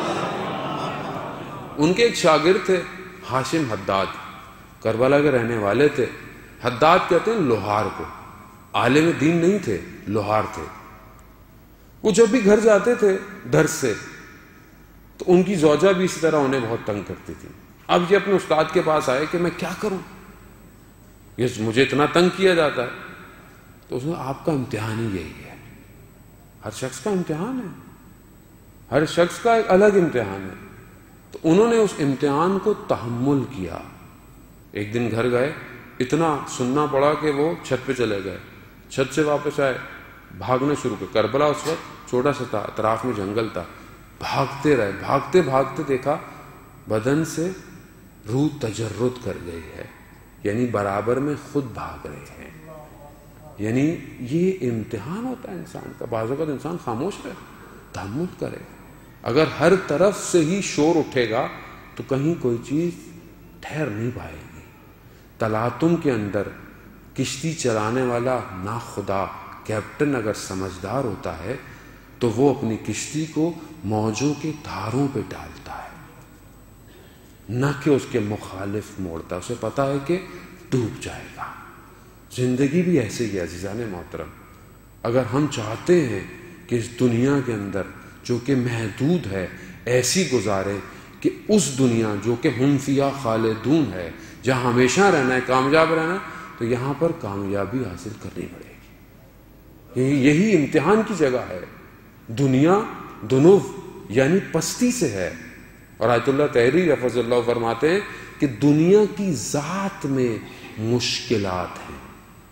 ان کے ایک شاگرد تھے ہاشم حداد, کربلا کے رہنے والے تھے. حداد کہتے ہیں لوہار کو, عالم دین نہیں تھے, لوہار تھے. وہ جب بھی گھر جاتے تھے درس سے تو ان کی زوجہ بھی اسی طرح انہیں بہت تنگ کرتی تھی. اب یہ اپنے استاد کے پاس آئے کہ میں کیا کروں, یہ مجھے اتنا تنگ کیا جاتا ہے. تو اس نے آپ کا امتحان ہی یہی ہے. ہر شخص کا امتحان ہے, ہر شخص کا ایک الگ امتحان ہے. تو انہوں نے اس امتحان کو تحمل کیا. ایک دن گھر گئے, اتنا سننا پڑا کہ وہ چھت پہ چلے گئے. چھت سے واپس آئے, بھاگنا شروع کر. کربلا اس وقت چھوٹا سا تھا, اطراف میں جنگل تھا. بھاگتے رہے, بھاگتے بھاگتے دیکھا بدن سے روح تجرد کر گئی ہے, یعنی برابر میں خود بھاگ رہے ہیں. یعنی یہ امتحان ہوتا ہے انسان کا. بعض اوقات انسان خاموش رہے, تحمل کرے. اگر ہر طرف سے ہی شور اٹھے گا تو کہیں کوئی چیز ٹھہر نہیں پائے گی. تلاطم کے اندر کشتی چلانے والا ناخدا کیپٹن اگر سمجھدار ہوتا ہے تو وہ اپنی کشتی کو موجوں کے دھاروں پہ ڈالتا ہے, نہ کہ اس کے مخالف موڑتا. اسے پتا ہے کہ ڈوب جائے گا. زندگی بھی ایسے ہی ہے عزیزان محترم. اگر ہم چاہتے ہیں کہ اس دنیا کے اندر جو کہ محدود ہے ایسی گزارے کہ اس دنیا جو کہ ہم فیہا خالدون ہے, جہاں ہمیشہ رہنا ہے, کامیاب رہنا ہے, تو یہاں پر کامیابی حاصل کرنی پڑے گی. یہی یہی امتحان کی جگہ ہے. دنیا دنو یعنی پستی سے ہے. اور آیت اللہ تحریر حفظ اللہ فرماتے ہیں کہ دنیا کی ذات میں مشکلات ہیں.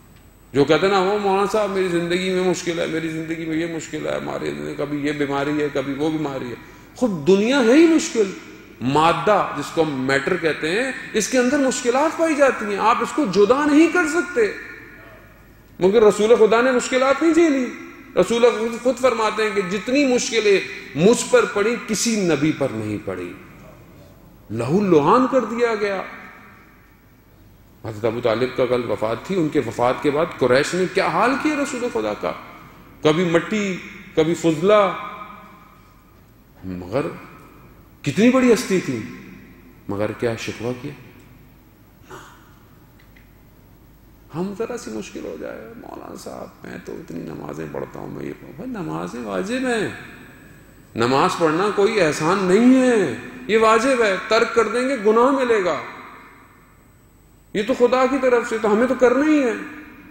جو کہتے ہیں نا وہ مولانا صاحب میری زندگی میں مشکل ہے، میری زندگی میں یہ مشکل ہے، ہماری کبھی یہ بیماری ہے، کبھی وہ بیماری ہے. خود دنیا ہے ہی مشکل. مادہ جس کو ہم میٹر کہتے ہیں، اس کے اندر مشکلات پائی جاتی ہیں. آپ اس کو جدا نہیں کر سکتے. مگر رسول خدا نے مشکلات نہیں جھیلی. رسول خود فرماتے ہیں کہ جتنی مشکلیں مجھ پر پڑی کسی نبی پر نہیں پڑی. لہو لہان کر دیا گیا. حضرت ابو طالب کا کل وفات تھی، ان کے وفات کے بعد قریش نے کیا حال کیا رسول خدا کا، کبھی مٹی کبھی فضلہ، مگر کتنی بڑی ہستی تھی، مگر کیا شکوہ کیا. ہم ذرا سی مشکل ہو جائے، مولانا صاحب میں تو اتنی نمازیں پڑھتا ہوں، میں یہ پڑھوں. بھائی نمازیں واجب ہیں، نماز پڑھنا کوئی احسان نہیں ہے، یہ واجب ہے. ترک کر دیں گے گناہ ملے گا. یہ تو خدا کی طرف سے، تو ہمیں تو کرنا ہی ہے.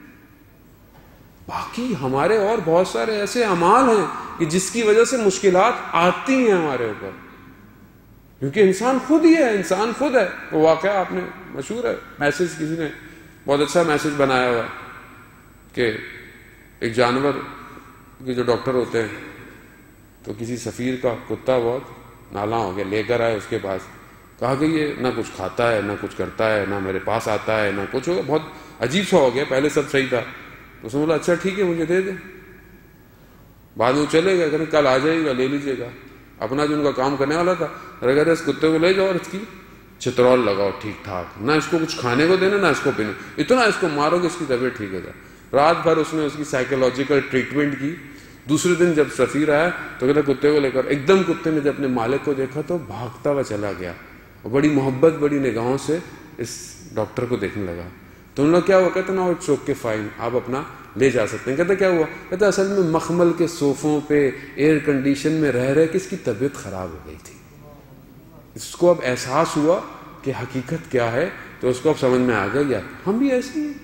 باقی ہمارے اور بہت سارے ایسے اعمال ہیں کہ جس کی وجہ سے مشکلات آتی ہیں ہمارے اوپر، کیونکہ انسان خود ہی ہے، انسان خود ہے. وہ واقعہ آپ نے مشہور ہے، میسج کسی نے بہت اچھا میسج بنایا ہوا کہ ایک جانور کے جو ڈاکٹر ہوتے ہیں، تو کسی سفیر کا کتا بہت نالاں ہو گیا، لے کر آئے اس کے پاس. کہا کہ یہ نہ کچھ کھاتا ہے، نہ کچھ کرتا ہے، نہ میرے پاس آتا ہے، نہ کچھ. ہوگا بہت عجیب سا ہو گیا. پہلے سب صحیح تھا، تو اس نے بولا اچھا ٹھیک ہے مجھے دے دیں. بعد میں چلے گئے، کہ کل آ جائے گا لے لیجیے گا. اپنا جو ان کا کام کرنے والا تھا، اگر اس کتے کو لے جاؤ اور اس کی چترول لگاؤ ٹھیک ٹھاک، نہ اس کو کچھ کھانے کو دینا نہ اس کو پینے، اتنا اس کو مارو کہ اس کی طبیعت ٹھیک ہو جائے. رات بھر اس نے اس کی سائیکولوجیکل ٹریٹمنٹ کی. دوسرے دن جب سفیر آیا تو کہتا کتے کو لے کر، ایک دم کتے نے جب اپنے مالک کو دیکھا تو بھاگتا ہوا چلا گیا اور بڑی محبت بڑی نگاہوں سے اس ڈاکٹر کو دیکھنے لگا. تو انہوں نے کیا ہوا؟ کہتے نا اٹس اوکے فائن، آپ اپنا لے جا سکتے ہیں. کہتے کیا ہوا؟ کہتے اصل میں مخمل کے صوفوں پہ ایئر کنڈیشن میں رہ رہے کہ اس کی طبیعت خراب ہو گئی تھی. اس کو اب احساس ہوا کہ حقیقت کیا ہے، تو اس کو اب سمجھ میں آ گیا. یا ہم بھی ایسے ہیں،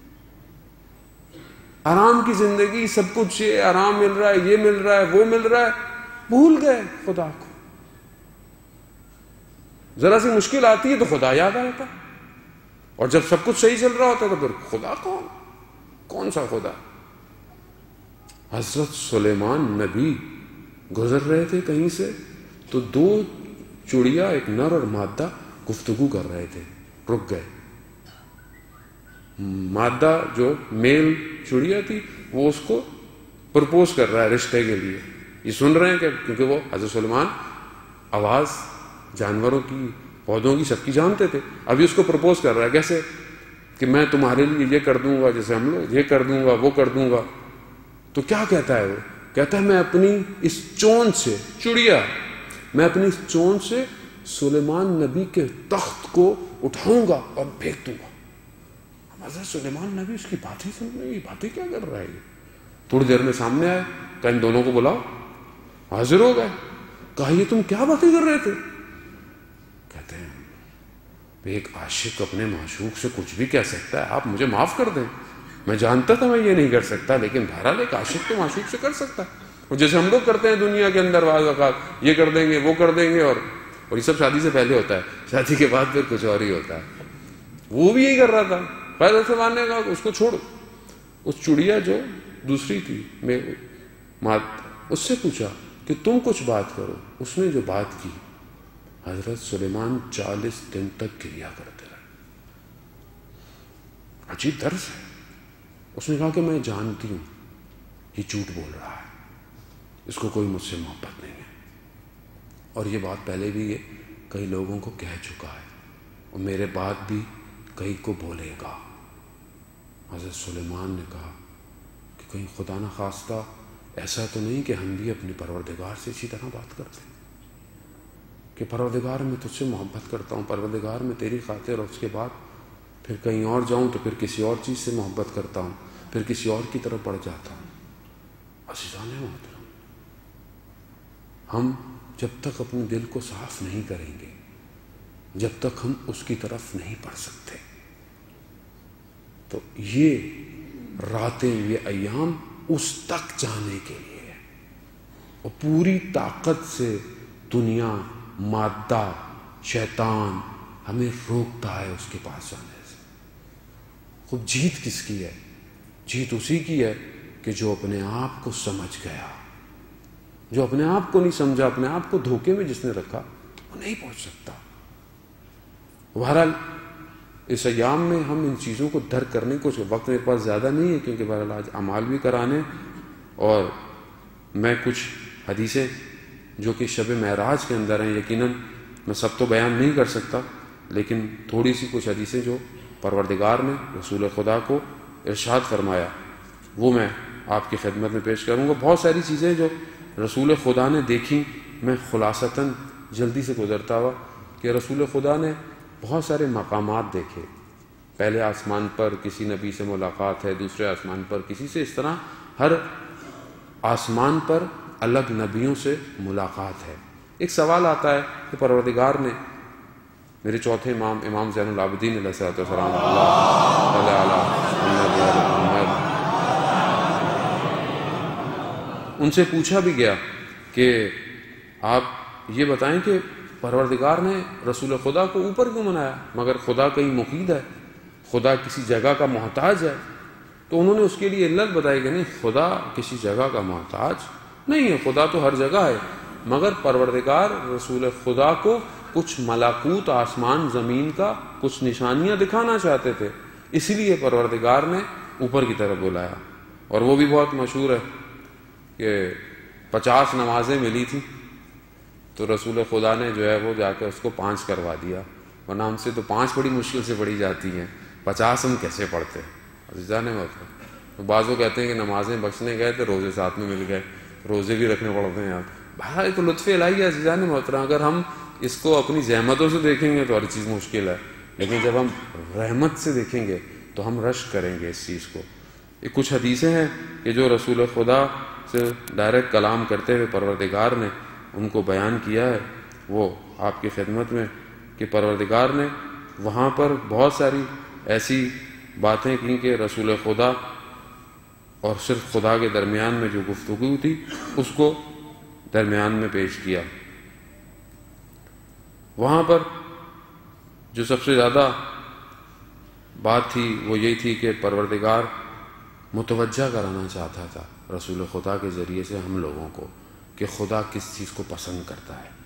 آرام کی زندگی، سب کچھ یہ آرام مل رہا ہے، یہ مل رہا ہے، وہ مل رہا ہے، بھول گئے خدا کو. ذرا سی مشکل آتی ہے تو خدا یاد آتا، اور جب سب کچھ صحیح چل رہا ہوتا ہے تو پھر خدا کون کون سا خدا. حضرت سلیمان نبی گزر رہے تھے کہیں سے، تو دو چڑیا، ایک نر اور مادہ، گفتگو کر رہے تھے. رک گئے. مادہ جو میل چڑیا تھی وہ اس کو پرپوز کر رہا ہے رشتے کے لیے. یہ سن رہے ہیں کہ کیونکہ وہ حضرت سلیمان آواز جانوروں کی، پودوں کی، سب کی جانتے تھے. ابھی اس کو پرپوز کر رہا ہے. کیسے؟ کہ میں تمہارے لیے یہ کر دوں گا، جیسے ہم لوگ یہ کر دوں گا، وہ کر دوں گا. تو کیا کہتا ہے وہ؟ کہتا ہے میں اپنی اس چونچ سے، چڑیا، میں اپنی اس چونچ سے سلیمان نبی کے تخت کو اٹھاؤں گا اور پھینک دوں گا. حضرت سلیمان نبی اس کی باتیں سن رہے ہیں، یہ باتیں کیا کر رہا ہے یہ؟ تھوڑی دیر میں سامنے آئے، کہا ان دونوں کو بلاؤ. حاضر ہو گئے. کہا یہ تم کیا باتیں کر رہے تھے؟ کہتے ہیں ایک عاشق اپنے معشوق سے کچھ بھی کہہ سکتا ہے، آپ مجھے معاف کر دیں، میں جانتا تھا میں یہ نہیں کر سکتا، لیکن بہرحال ایک عاشق تو معشوق سے کر سکتا ہے. اور جیسے ہم لوگ کرتے ہیں دنیا کے اندر بعض اوقات، یہ کر دیں گے، وہ کر دیں گے، اور اور یہ سب شادی سے پہلے ہوتا ہے، شادی کے بعد پھر کچھ اور ہی ہوتا ہے. وہ بھی یہی کر رہا تھا. پہلے سے ماننے کا اس کو چھوڑو. اس چڑیا جو دوسری تھی میں مات، اس سے پوچھا کہ تم کچھ بات کرو. اس نے جو بات کی، حضرت سلیمان چالیس دن تک گریا کرتے رہے. عجیب درس ہے. اس نے کہا کہ میں جانتی ہوں یہ جھوٹ بول رہا ہے، اس کو کوئی مجھ سے محبت نہیں ہے، اور یہ بات پہلے بھی یہ کئی لوگوں کو کہہ چکا ہے، اور میرے بعد بھی کئی کو بولے گا. حضرت سلیمان نے کہا کہ کہیں خدا نہ خواستہ ایسا تو نہیں کہ ہم بھی اپنے پروردگار سے اسی طرح بات کرتے ہیں کہ پروردگار میں تجھ سے محبت کرتا ہوں، پروردگار میں تیری خاطر، اور اس کے بعد پھر کہیں اور جاؤں تو پھر کسی اور چیز سے محبت کرتا ہوں، پھر کسی اور کی طرف بڑھ جاتا ہوں. عزیزان محترم، ہم جب تک اپنے دل کو صاف نہیں کریں گے، جب تک ہم اس کی طرف نہیں بڑھ سکتے. تو یہ راتیں، یہ ایام اس تک جانے کے لیے ہے، اور پوری طاقت سے دنیا، مادہ، شیطان ہمیں روکتا ہے اس کے پاس جانے سے. خوب جیت کس کی ہے؟ جیت اسی کی ہے کہ جو اپنے آپ کو سمجھ گیا. جو اپنے آپ کو نہیں سمجھا، اپنے آپ کو دھوکے میں جس نے رکھا، وہ نہیں پہنچ سکتا. بہرحال اس ایام میں ہم ان چیزوں کو درک کرنے کو، وقت میرے پاس زیادہ نہیں ہے کیونکہ بہرحال آج اعمال بھی کرانے، اور میں کچھ حدیثیں جو کہ شب معراج کے اندر ہیں، یقیناً میں سب تو بیان نہیں کر سکتا، لیکن تھوڑی سی کچھ حدیثیں جو پروردگار نے رسول خدا کو ارشاد فرمایا وہ میں آپ کی خدمت میں پیش کروں گا. بہت ساری چیزیں جو رسول خدا نے دیکھی، میں خلاصتاً جلدی سے گزرتا ہوا کہ رسول خدا نے بہت سارے مقامات دیکھے. پہلے آسمان پر کسی نبی سے ملاقات ہے، دوسرے آسمان پر کسی سے، اس طرح ہر آسمان پر الگ نبیوں سے ملاقات ہے. ایک سوال آتا ہے کہ پروردگار نے میرے چوتھے امام امام زین العابدین علیہ الصلوۃ والسلام اللہ علیہ ان سے پوچھا بھی گیا کہ آپ یہ بتائیں کہ پروردگار نے رسول خدا کو اوپر کیوں بنایا، مگر خدا کہیں مقید ہے، خدا کسی جگہ کا محتاج ہے؟ تو انہوں نے اس کے لیے علت بتائی کہ نہیں، خدا کسی جگہ کا محتاج نہیں ہے، خدا تو ہر جگہ ہے، مگر پروردگار رسول خدا کو کچھ ملکوت آسمان زمین کا کچھ نشانیاں دکھانا چاہتے تھے، اسی لیے پروردگار نے اوپر کی طرف بلایا. اور وہ بھی بہت مشہور ہے کہ پچاس نمازیں ملی تھیں تو رسول خدا نے جو ہے وہ جا کے اس کو پانچ کروا دیا، ورنہ ہم سے تو پانچ بڑی مشکل سے پڑھی جاتی ہیں، پچاس ہم کیسے پڑھتے ہیں؟ عزیزان محترم، تو بعض وہ کہتے ہیں کہ نمازیں بخشنے گئے تو روزے ساتھ میں مل گئے، روزے بھی رکھنے پڑتے ہیں. آپ بھائی تو لطف الہی ہے عزیزان محترم. اگر ہم اس کو اپنی زحمتوں سے دیکھیں گے تو ہر چیز مشکل ہے، لیکن جب ہم رحمت سے دیکھیں گے تو ہم رشک کریں گے اس چیز کو. یہ کچھ حدیثیں ہیں کہ جو رسول خدا سے ڈائریکٹ کلام کرتے ہوئے پروردگار نے ان کو بیان کیا ہے، وہ آپ کی خدمت میں کہ پروردگار نے وہاں پر بہت ساری ایسی باتیں کی کہ رسول خدا اور صرف خدا کے درمیان میں جو گفتگو تھی اس کو درمیان میں پیش کیا. وہاں پر جو سب سے زیادہ بات تھی وہ یہی تھی کہ پروردگار متوجہ کرانا چاہتا تھا رسول خدا کے ذریعے سے ہم لوگوں کو کہ خدا کس چیز کو پسند کرتا ہے.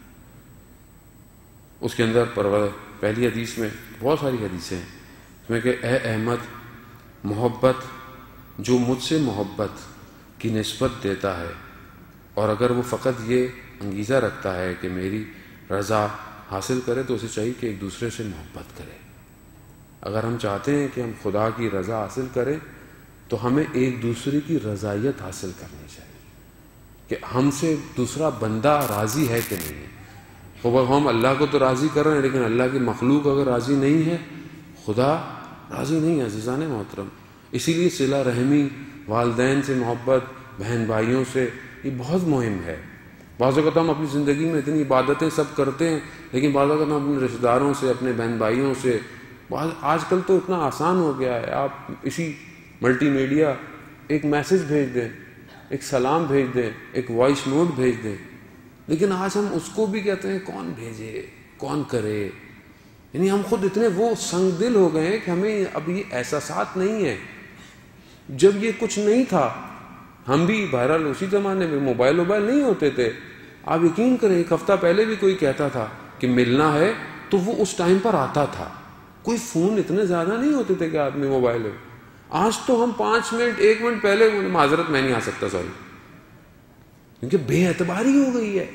اس کے اندر پہلی حدیث میں بہت ساری حدیثیں ہیں اس میں کہ اے احمد، محبت جو مجھ سے محبت کی نسبت دیتا ہے اور اگر وہ فقط یہ انگیزہ رکھتا ہے کہ میری رضا حاصل کرے تو اسے چاہیے کہ ایک دوسرے سے محبت کرے. اگر ہم چاہتے ہیں کہ ہم خدا کی رضا حاصل کریں تو ہمیں ایک دوسرے کی رضائیت حاصل کرنی چاہیے کہ ہم سے دوسرا بندہ راضی ہے کہ نہیں ہے. وہ ہم اللہ کو تو راضی کر رہے ہیں لیکن اللہ کی مخلوق اگر راضی نہیں ہے، خدا راضی نہیں ہے. عزیزان محترم، اسی لیے صلہ رحمی، والدین سے محبت، بہن بھائیوں سے، یہ بہت مہم ہے. بعض اوقات ہم اپنی زندگی میں اتنی عبادتیں سب کرتے ہیں لیکن بعض اوقات ہم اپنے رشتہ داروں سے، اپنے بہن بھائیوں سے، بعض آج کل تو اتنا آسان ہو گیا ہے، آپ اسی ملٹی میڈیا ایک میسج بھیج دیں، ایک سلام بھیج دیں، ایک وائس نوٹ بھیج دیں، لیکن آج ہم اس کو بھی کہتے ہیں کون بھیجے، کون کرے. یعنی ہم خود اتنے وہ سنگ دل ہو گئے ہیں کہ ہمیں اب یہ احساسات نہیں ہے. جب یہ کچھ نہیں تھا ہم بھی بہرحال اسی زمانے میں موبائل ووبائل نہیں ہوتے تھے. آپ یقین کریں ایک ہفتہ پہلے بھی کوئی کہتا تھا کہ ملنا ہے تو وہ اس ٹائم پر آتا تھا. کوئی فون اتنے زیادہ نہیں ہوتے تھے کہ آدمی موبائل ہو. آج تو ہم پانچ منٹ ایک منٹ پہلے معذرت میں نہیں آ سکتا سوری، کیونکہ بے اعتباری ہو گئی ہے.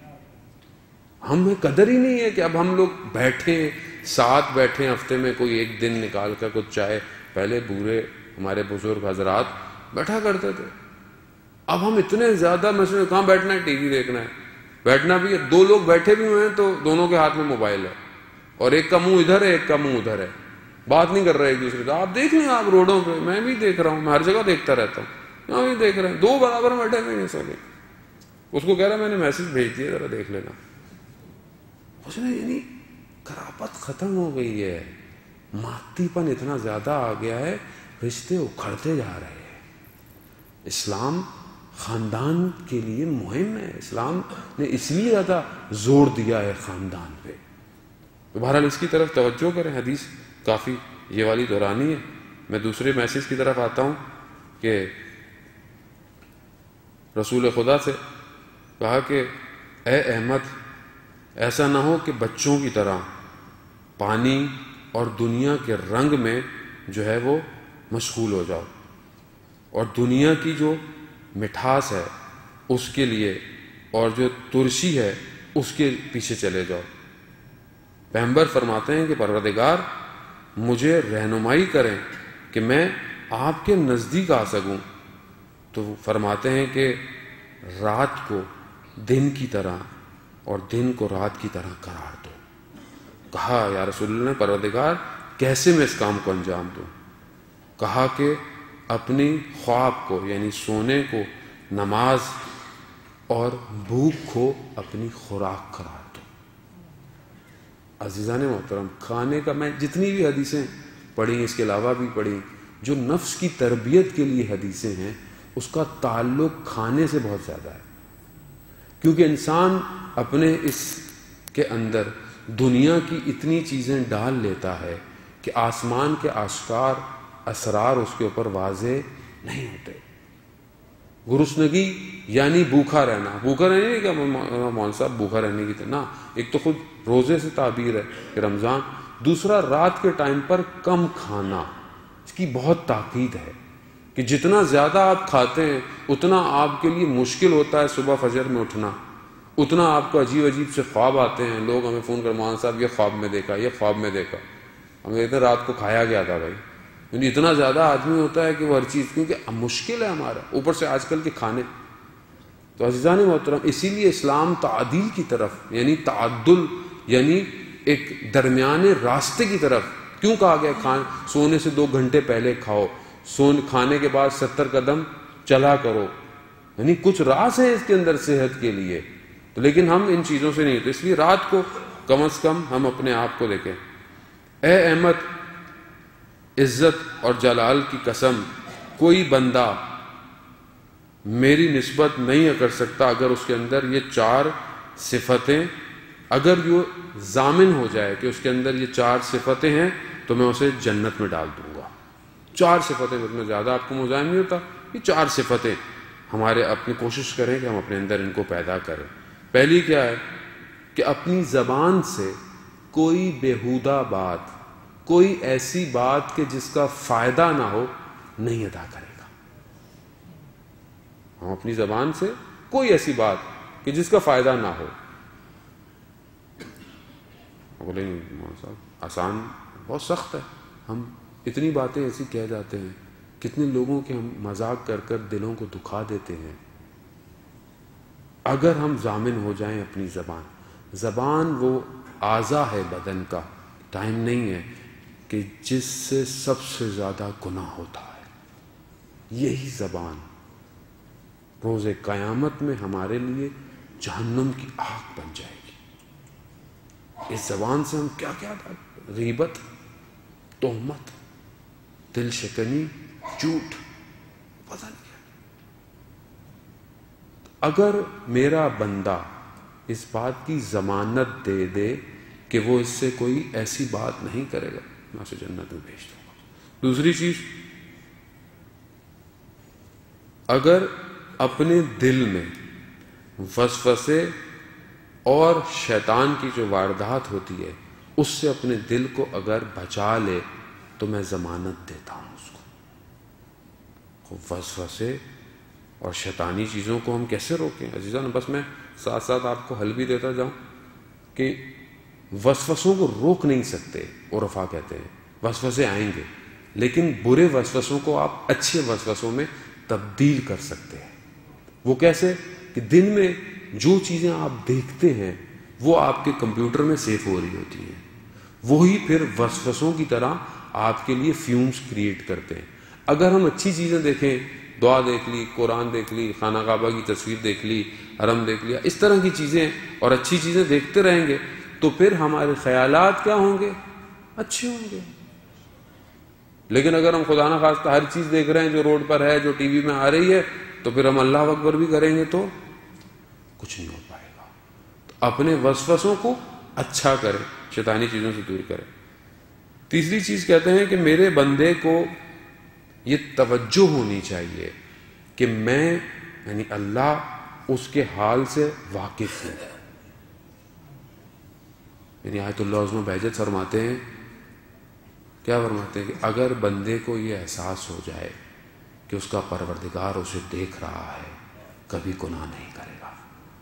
ہمیں قدر ہی نہیں ہے کہ اب ہم لوگ بیٹھیں ساتھ بیٹھیں ہفتے میں کوئی ایک دن نکال کر کچھ چائے. پہلے بوڑھے ہمارے بزرگ حضرات بیٹھا کرتے تھے. اب ہم اتنے زیادہ مسئلے کہاں بیٹھنا ہے، ٹی وی دیکھنا ہے، بیٹھنا بھی ہے، دو لوگ بیٹھے بھی ہوئے ہیں تو دونوں کے ہاتھ میں موبائل ہے اور ایک کا منہ ادھر ہے ایک کا منہ ادھر ہے، بات نہیں کر رہے ایک دوسرے سے. آپ دیکھ لیں آپ روڈوں پہ، میں بھی دیکھ رہا ہوں، میں ہر جگہ دیکھتا رہتا ہوں، یہاں بھی دیکھ رہے ہیں دو برابر بیٹھے ہوئے ہیں سب. اس کو کہہ رہا میں نے میسج بھیج دیا ذرا دیکھ لینا. اس نے یعنی قرابت ختم ہو گئی ہے، مادی پن اتنا زیادہ آ گیا ہے، رشتے اکھڑتے جا رہے ہیں. اسلام خاندان کے لیے مہم ہے، اسلام نے اس لیے زیادہ زور دیا ہے خاندان پہ. تو بہرحال اس کی طرف توجہ کریں، حدیث کافی یہ والی دورانی ہے. میں دوسرے میسج کی طرف آتا ہوں کہ رسول خدا سے کہا کہ اے احمد، ایسا نہ ہو کہ بچوں کی طرح پانی اور دنیا کے رنگ میں جو ہے وہ مشغول ہو جاؤ، اور دنیا کی جو مٹھاس ہے اس کے لیے اور جو ترشی ہے اس کے پیچھے چلے جاؤ۔ پیغمبر فرماتے ہیں کہ پروردگار مجھے رہنمائی کریں کہ میں آپ کے نزدیک آ سکوں، تو وہ فرماتے ہیں کہ رات کو دن کی طرح اور دن کو رات کی طرح قرار دو۔ کہا یا رسول اللہ، پروردگار کیسے میں اس کام کو انجام دوں؟ کہا کہ اپنی خواب کو یعنی سونے کو نماز اور بھوک کو اپنی خوراک قرار دو۔ عزیزان محترم، کھانے کا میں جتنی بھی حدیثیں پڑھی، اس کے علاوہ بھی پڑھی، جو نفس کی تربیت کے لیے حدیثیں ہیں، اس کا تعلق کھانے سے بہت زیادہ ہے، کیونکہ انسان اپنے اس کے اندر دنیا کی اتنی چیزیں ڈال لیتا ہے کہ آسمان کے آشکار اسرار اس کے اوپر واضح نہیں ہوتے۔ گرسنگی یعنی بھوکا رہنا، بھوکا رہنے نہیں کہ مولانا صاحب بھوکا رہنے کی طرح، ایک تو خود روزے سے تعبیر ہے کہ رمضان، دوسرا رات کے ٹائم پر کم کھانا، اس کی بہت تاکید ہے کہ جتنا زیادہ آپ کھاتے ہیں اتنا آپ کے لیے مشکل ہوتا ہے صبح فجر میں اٹھنا، اتنا آپ کو عجیب عجیب سے خواب آتے ہیں۔ لوگ ہمیں فون کر مولانا صاحب یہ خواب میں دیکھا، یہ خواب میں دیکھا، ہم کہتے ہیں رات کو کھایا گیا تھا بھائی، یعنی اتنا زیادہ آدمی ہوتا ہے کہ وہ ہر چیز، کیونکہ مشکل ہے ہمارا، اوپر سے آج کل کے کھانے۔ تو عزیزان محترم، اسی لیے اسلام تعدیل کی طرف یعنی تعدل یعنی ایک درمیانے راستے کی طرف کیوں کہا گیا؟ کھان سونے سے دو گھنٹے پہلے کھاؤ، سون کھانے کے بعد ستر قدم چلا کرو، یعنی کچھ راز ہے اس کے اندر صحت کے لیے، تو لیکن ہم ان چیزوں سے نہیں ہوتے، اس لیے رات کو کم از کم ہم اپنے آپ کو دیکھیں۔ اے احمد، عزت اور جلال کی قسم، کوئی بندہ میری نسبت نہیں کر سکتا اگر اس کے اندر یہ چار صفتیں، اگر یہ ضامن ہو جائے کہ اس کے اندر یہ چار صفتیں ہیں تو میں اسے جنت میں ڈال دوں گا۔ چار صفتیں، میں زیادہ آپ کو مزاحم نہیں ہوتا، یہ چار صفتیں ہمارے اپنی کوشش کریں کہ ہم اپنے اندر ان کو پیدا کریں۔ پہلی کیا ہے کہ اپنی زبان سے کوئی بیہودہ بات، کوئی ایسی بات کہ جس کا فائدہ نہ ہو نہیں ادا کرے گا۔ ہم اپنی زبان سے کوئی ایسی بات کہ جس کا فائدہ نہ ہو، بولیں مولانا صاحب آسان، بہت سخت ہے، ہم اتنی باتیں ایسی کہہ جاتے ہیں، کتنے لوگوں کے ہم مذاق کر کر دلوں کو دکھا دیتے ہیں۔ اگر ہم ضامن ہو جائیں اپنی زبان، زبان وہ اعضا ہے بدن کا، ٹائم نہیں ہے کہ جس سے سب سے زیادہ گناہ ہوتا ہے، یہی زبان روز قیامت میں ہمارے لیے جہنم کی آگ بن جائے گی۔ اس زبان سے ہم کیا کیا تھا، غیبت، تہمت، دل شکنی، جھوٹ، پتہ نہیں کیا۔ اگر میرا بندہ اس بات کی ضمانت دے دے کہ وہ اس سے کوئی ایسی بات نہیں کرے گا، میں اسے جنت میں بھیج دوں گا۔ دوسری چیز، اگر اپنے دل میں وسوسے اور شیطان کی جو واردات ہوتی ہے اس سے اپنے دل کو اگر بچا لے تو میں ضمانت دیتا ہوں اس کو۔ وسوسے اور شیطانی چیزوں کو ہم کیسے روکیں عزیزان؟ بس میں ساتھ ساتھ آپ کو حل بھی دیتا جاؤں کہ وسوسوں کو روک نہیں سکتے، عرفا کہتے ہیں وسوسے آئیں گے، لیکن برے وسوسوں کو آپ اچھے وسوسوں میں تبدیل کر سکتے ہیں۔ وہ کیسے؟ کہ دن میں جو چیزیں آپ دیکھتے ہیں وہ آپ کے کمپیوٹر میں سیو ہو رہی ہوتی ہیں، وہی پھر وسوسوں کی طرح آپ کے لیے فیومز کریٹ کرتے ہیں۔ اگر ہم اچھی چیزیں دیکھیں، دعا دیکھ لی، قرآن دیکھ لی، خانہ کعبہ کی تصویر دیکھ لی، حرم دیکھ لیا، اس طرح کی چیزیں اور اچھی چیزیں دیکھتے رہیں گے تو پھر ہمارے خیالات کیا ہوں گے؟ اچھے ہوں گے۔ لیکن اگر ہم خدا نہ خواستہ ہر چیز دیکھ رہے ہیں جو روڈ پر ہے، جو ٹی وی میں آ رہی ہے، تو پھر ہم اللہ اکبر بھی کریں گے تو کچھ نہیں ہو پائے گا۔ تو اپنے وسوسوں کو اچھا کریں، شیطانی چیزوں سے دور کریں۔ تیسری چیز کہتے ہیں کہ میرے بندے کو یہ توجہ ہونی چاہیے کہ میں یعنی اللہ اس کے حال سے واقف ہوں. یعنی آیت اللہ عظمہ بہجت فرماتے ہیں، کیا فرماتے ہیں کہ اگر بندے کو یہ احساس ہو جائے کہ اس کا پروردگار اسے دیکھ رہا ہے، کبھی گناہ نہیں کرے گا.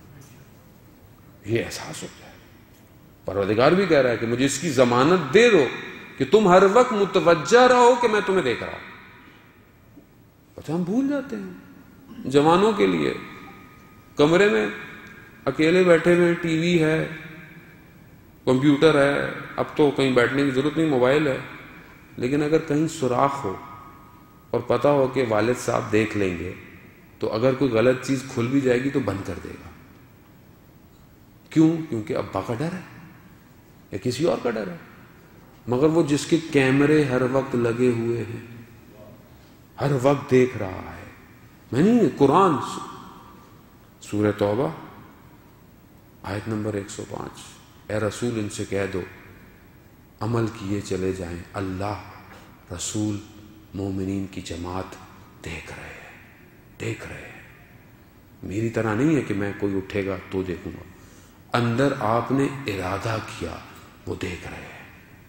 یہ احساس ہو جائے، پروردگار بھی کہہ رہا ہے کہ مجھے اس کی ضمانت دے دو کہ تم ہر وقت متوجہ رہو کہ میں تمہیں دیکھ رہا ہوں. اچھا ہم بھول جاتے ہیں. جوانوں کے لیے کمرے میں اکیلے بیٹھے ہوئے، ٹی وی ہے، کمپیوٹر ہے، اب تو کہیں بیٹھنے کی ضرورت نہیں، موبائل ہے، لیکن اگر کہیں سوراخ ہو اور پتہ ہو کہ والد صاحب دیکھ لیں گے تو اگر کوئی غلط چیز کھل بھی جائے گی تو بند کر دے گا. کیوں؟ کیونکہ ابا کا ڈر ہے یا کسی اور کا ڈر ہے. مگر وہ جس کے کیمرے ہر وقت لگے ہوئے ہیں، ہر وقت دیکھ رہا ہے. میں نہیں، قرآن سورہ توبہ آیت نمبر ایک سو پانچ، اے رسول ان سے کہہ دو عمل کیے چلے جائیں، اللہ رسول مومنین کی جماعت دیکھ رہے ہیں، دیکھ رہے ہیں. میری طرح نہیں ہے کہ میں کوئی اٹھے گا تو دیکھوں گا. اندر آپ نے ارادہ کیا، وہ دیکھ رہے ہیں.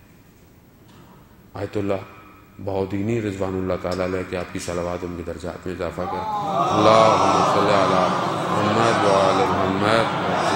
آیت اللہ بہودینی رضوان اللہ تعالیٰ علیہ کہ آپ کی صلوات ان کے درجات میں اضافہ کر. اللہم صلی علی محمد وعلی محمد.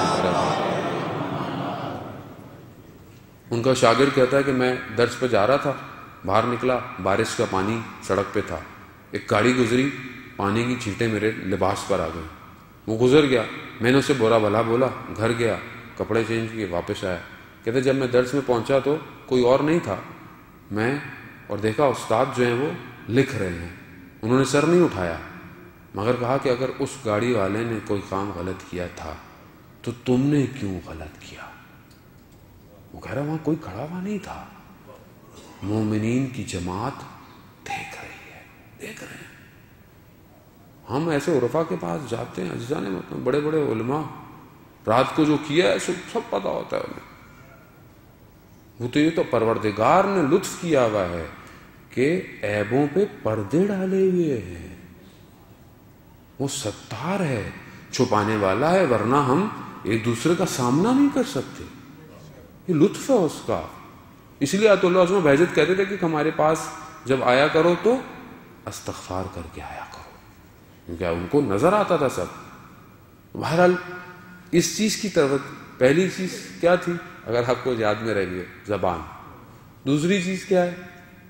ان کا شاگرد کہتا ہے کہ میں درس پہ جا رہا تھا، باہر نکلا، بارش کا پانی سڑک پہ تھا، ایک گاڑی گزری، پانی کی چھینٹیں میرے لباس پر آ گئی. وہ گزر گیا، میں نے اسے برا بھلا بولا، گھر گیا، کپڑے چینج کیے، واپس آیا. کہتے جب میں درس میں پہنچا تو کوئی اور نہیں تھا، میں اور دیکھا استاد جو ہیں وہ لکھ رہے ہیں. انہوں نے سر نہیں اٹھایا، مگر کہا کہ اگر اس گاڑی والے نے کوئی کام غلط کیا تھا تو تم نے کیوں غلط کیا؟ وہ کہہ رہا وہاں کوئی کھڑا ہوا نہیں تھا. مومنین کی جماعت دیکھ رہی ہے، دیکھ رہے ہیں. ہم ایسے عرفا کے پاس جاتے ہیں، عزیزان مطلب بڑے بڑے علماء، رات کو جو کیا ہے سب سب پتہ ہوتا ہے انہیں. وہ تو یہ تو پروردگار نے لطف کیا ہوا ہے کہ عیبوں پہ پردے ڈالے ہوئے ہیں. وہ ستار ہے، چھپانے والا ہے، ورنہ ہم ایک دوسرے کا سامنا نہیں کر سکتے. یہ لطف ہے اس کا. اس لیے آیت اللہ عظمہ بہجت کہتے تھے کہ ہمارے پاس جب آیا کرو تو استغفار کر کے آیا کرو، کیونکہ ان کو نظر آتا تھا سب. بہرحال اس چیز کی طرف پہلی چیز کیا تھی اگر آپ کو یاد میں رہی ہے؟ زبان. دوسری چیز کیا ہے؟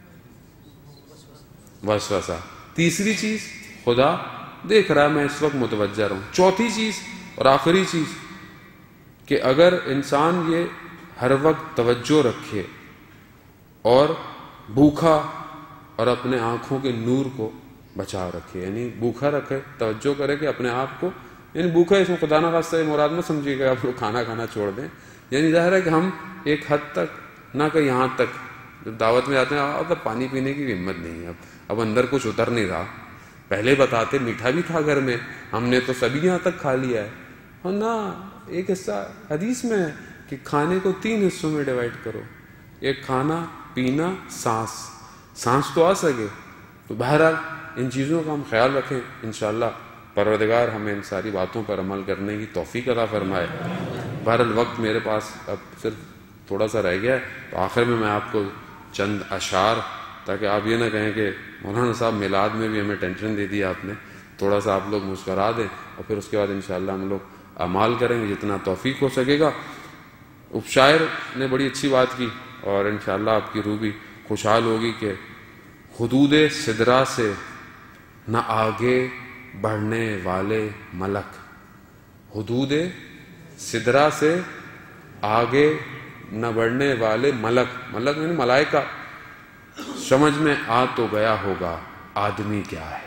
وسوسہ. تیسری چیز خدا دیکھ رہا ہے، میں اس وقت متوجہ رہوں. چوتھی چیز اور آخری چیز کہ اگر انسان یہ ہر وقت توجہ رکھے اور بھوکا اور اپنے آنکھوں کے نور کو بچا رکھے، یعنی بھوکا رکھے، توجہ کرے کہ اپنے آپ کو، یعنی بھوکا اس میں خدا نہ خواستہ مراد میں سمجھیے گا آپ لوگ کھانا کھانا چھوڑ دیں. یعنی ظاہر ہے کہ ہم ایک حد تک نہ کہ یہاں تک جب دعوت میں جاتے ہیں اب پانی پینے کی ہمت نہیں ہے، اب اب اندر کچھ اتر نہیں رہا. پہلے بتاتے میٹھا بھی تھا گھر میں، ہم نے تو سبھی یہاں تک کھا لیا ہے. اور نہ ایک حصہ حدیث میں ہے کہ کھانے کو تین حصوں میں ڈیوائڈ کرو، ایک کھانا، پینا، سانس. سانس تو آ سکے. تو بہرحال ان چیزوں کا ہم خیال رکھیں. انشاءاللہ پروردگار ہمیں ان ساری باتوں پر عمل کرنے کی توفیق عطا فرمائے. بہرحال وقت میرے پاس اب صرف تھوڑا سا رہ گیا ہے، تو آخر میں میں آپ کو چند اشعار، تاکہ آپ یہ نہ کہیں کہ مولانا صاحب میلاد میں بھی ہمیں ٹینشن دے دی آپ نے، تھوڑا سا آپ لوگ مسکرا دیں اور پھر اس کے بعد انشاءاللہ ہم لوگ اعمال کریں گے جتنا توفیق ہو سکے گا. اب شاعر نے بڑی اچھی بات کی اور انشاءاللہ آپ کی روح بھی خوشحال ہوگی کہ حدود سدرا سے نہ آگے بڑھنے والے ملک. حدود سدرا سے آگے نہ بڑھنے والے ملک، ملک یعنی ملائکہ. سمجھ میں آ تو گیا ہوگا آدمی کیا ہے.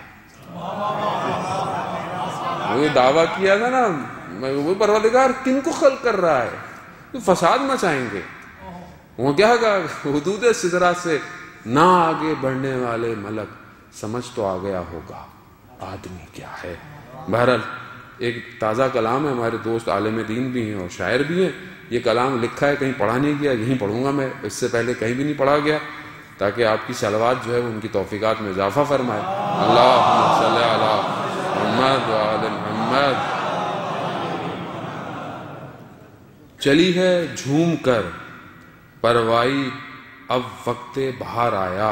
وہ دعویٰ کیا تھا نا، وہ پروردگار کن کو خلق کر رہا ہے، تو فساد مچائیں گے. وہ کیا کہا؟ حدود سدرا سے نہ آگے بڑھنے والے ملک، سمجھ تو آ گیا ہوگا آدمی کیا ہے. بہرحال ایک تازہ کلام ہے، ہمارے دوست عالم دین بھی ہیں اور شاعر بھی ہیں. یہ کلام لکھا ہے، کہیں پڑھا نہیں گیا، یہیں پڑھوں گا میں، اس سے پہلے کہیں بھی نہیں پڑھا گیا. تاکہ آپ کی صلوات جو ہے ان کی توفیقات میں اضافہ فرمائے. اللہم صلی علی محمد وعلی محمد. چلی ہے جھوم کر پروائی اب وقت بہار آیا،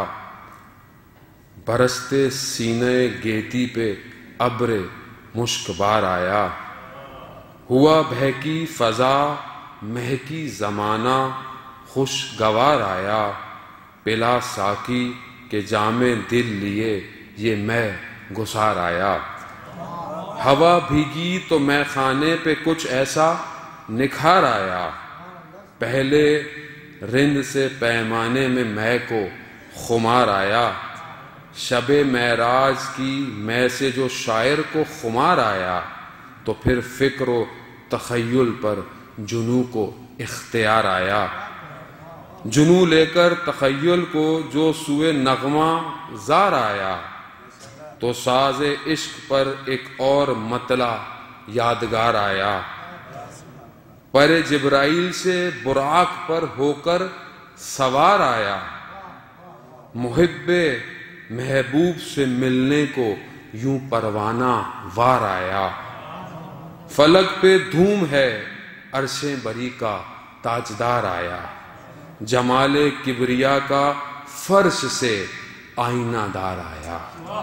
برستے سینے گیتی پہ ابر مشک بار آیا. ہوا بہکی فضا مہکی زمانہ خوشگوار آیا، پلا ساکی کے جام دل لیے یہ میں گسار آیا. ہوا بھیگی تو میں خانے پہ کچھ ایسا نکھار آیا، پہلے رند سے پیمانے میں میں کو خمار آیا. شب معراج کی میں سے جو شاعر کو خمار آیا، تو پھر فکر و تخیل پر جنوں کو اختیار آیا. جنوں لے کر تخیل کو جو سوئے نغمہ زار آیا، تو ساز عشق پر ایک اور مطلع یادگار آیا. پر جبرائیل سے براق پر ہو کر سوار آیا، محب محبوب سے ملنے کو یوں پروانہ وار آیا. فلک پہ دھوم ہے عرشیں بری کا تاجدار آیا، جمال کبریا کا فرش سے آئینہ دار آیا.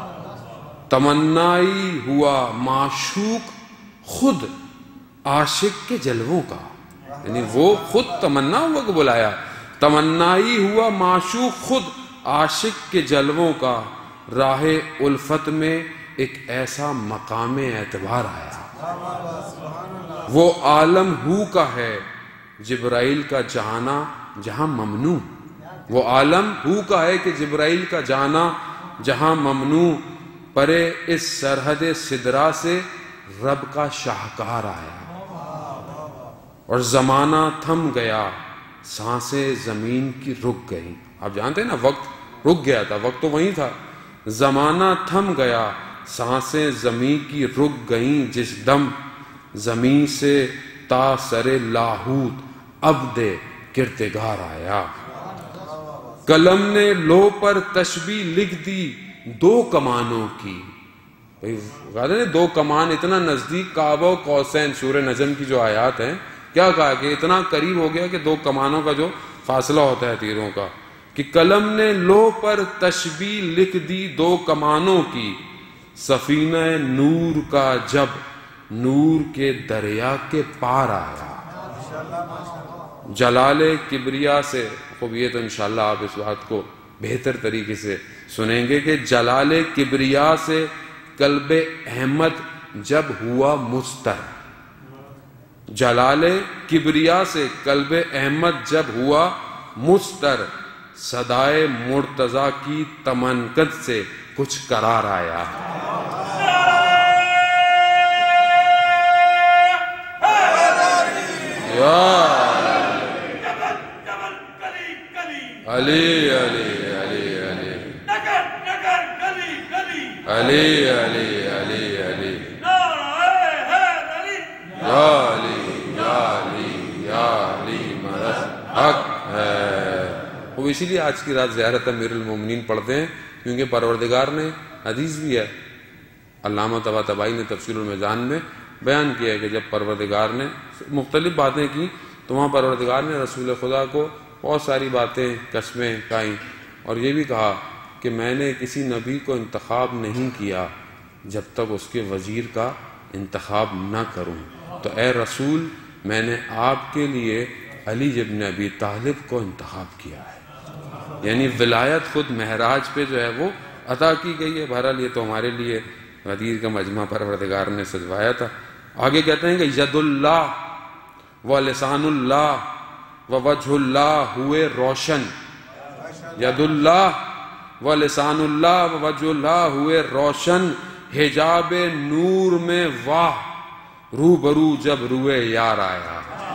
تمنائی ہوا معشوق خود عاشق کے جلووں کا، یعنی وہ خود تمنا ہوا کو بلایا. تمنائی ہوا معشوق خود عاشق کے جلووں کا، راہ الفت میں ایک ایسا مقام اعتبار آیا. وہ عالم ہو کا ہے جبرائیل کا جانا جہاں ممنوع، وہ عالم ہو کا ہے کہ جبرائیل کا جانا جہاں ممنوع. پرے اس سرحد سدرا سے رب کا شاہکار آیا، اور زمانہ تھم گیا سانسیں زمین کی رک گئی. آپ جانتے ہیں نا وقت رک گیا تھا، وقت تو وہیں تھا. زمانہ تھم گیا سانسیں زمین کی رک گئیں، جس دم زمین سے تا سر لاہوت عبد کردگار آیا. قلم نے لو پر تشبیہ لکھ دی دو کمانوں کی. نے دو کمان اتنا نزدیک، کعبہ و قوسین سورہ نجم کی جو آیات ہیں، کیا کہا کہ اتنا قریب ہو گیا کہ دو کمانوں کا جو فاصلہ ہوتا ہے تیروں کا، کہ قلم نے لو پر تشبیہ لکھ دی دو کمانوں کی. سفینہ نور کا جب نور کے دریا کے پار آیا، جلال کبریا سے. خوب یہ تو انشاءاللہ آپ اس بات کو بہتر طریقے سے سنیں گے کہ جلال کبریا سے قلب احمد جب ہوا مستر، جلال کبریا سے قلب احمد جب ہوا مستر، صدائے مرتضی کی تمنکت سے کچھ قرار آیا. یا علی علی علی علی علی علی علی علی یا علی یا علی یا علی مدد حق ہے. وہ اسی لیے آج کی رات زیارت امیر المومنین پڑھتے ہیں، کیونکہ پروردگار نے حدیث بھی ہے، علامہ طباطبائی نے تفسیر المیزان میں بیان کیا ہے کہ جب پروردگار نے مختلف باتیں کی تو وہاں پروردگار نے رسول خدا کو بہت ساری باتیں قسمیں کھائیں، اور یہ بھی کہا کہ میں نے کسی نبی کو انتخاب نہیں کیا جب تک اس کے وزیر کا انتخاب نہ کروں. تو اے رسول، میں نے آپ کے لیے علی ابن ابی طالب کو انتخاب کیا ہے. یعنی ولایت خود معراج پہ جو ہے وہ عطا کی گئی ہے. بہرحال یہ تو ہمارے لیے غدیر کا مجمع پروردگار نے سجوایا تھا. آگے کہتے ہیں کہ ید اللہ و لسان اللہ و وجہ اللہ ہوئے روشن، ید اللہ و لسان اللہ و وجہ اللہ ہوئے روشن، حجاب نور میں واہ روبرو جب روئے یار آیا.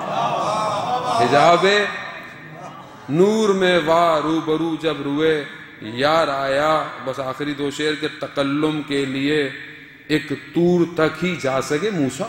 حجاب نور میں واہ روبرو جب روئے یار آیا. بس آخری دو شعر کے تکلم کے لیے ایک طور تک ہی جا سکے موسیٰ،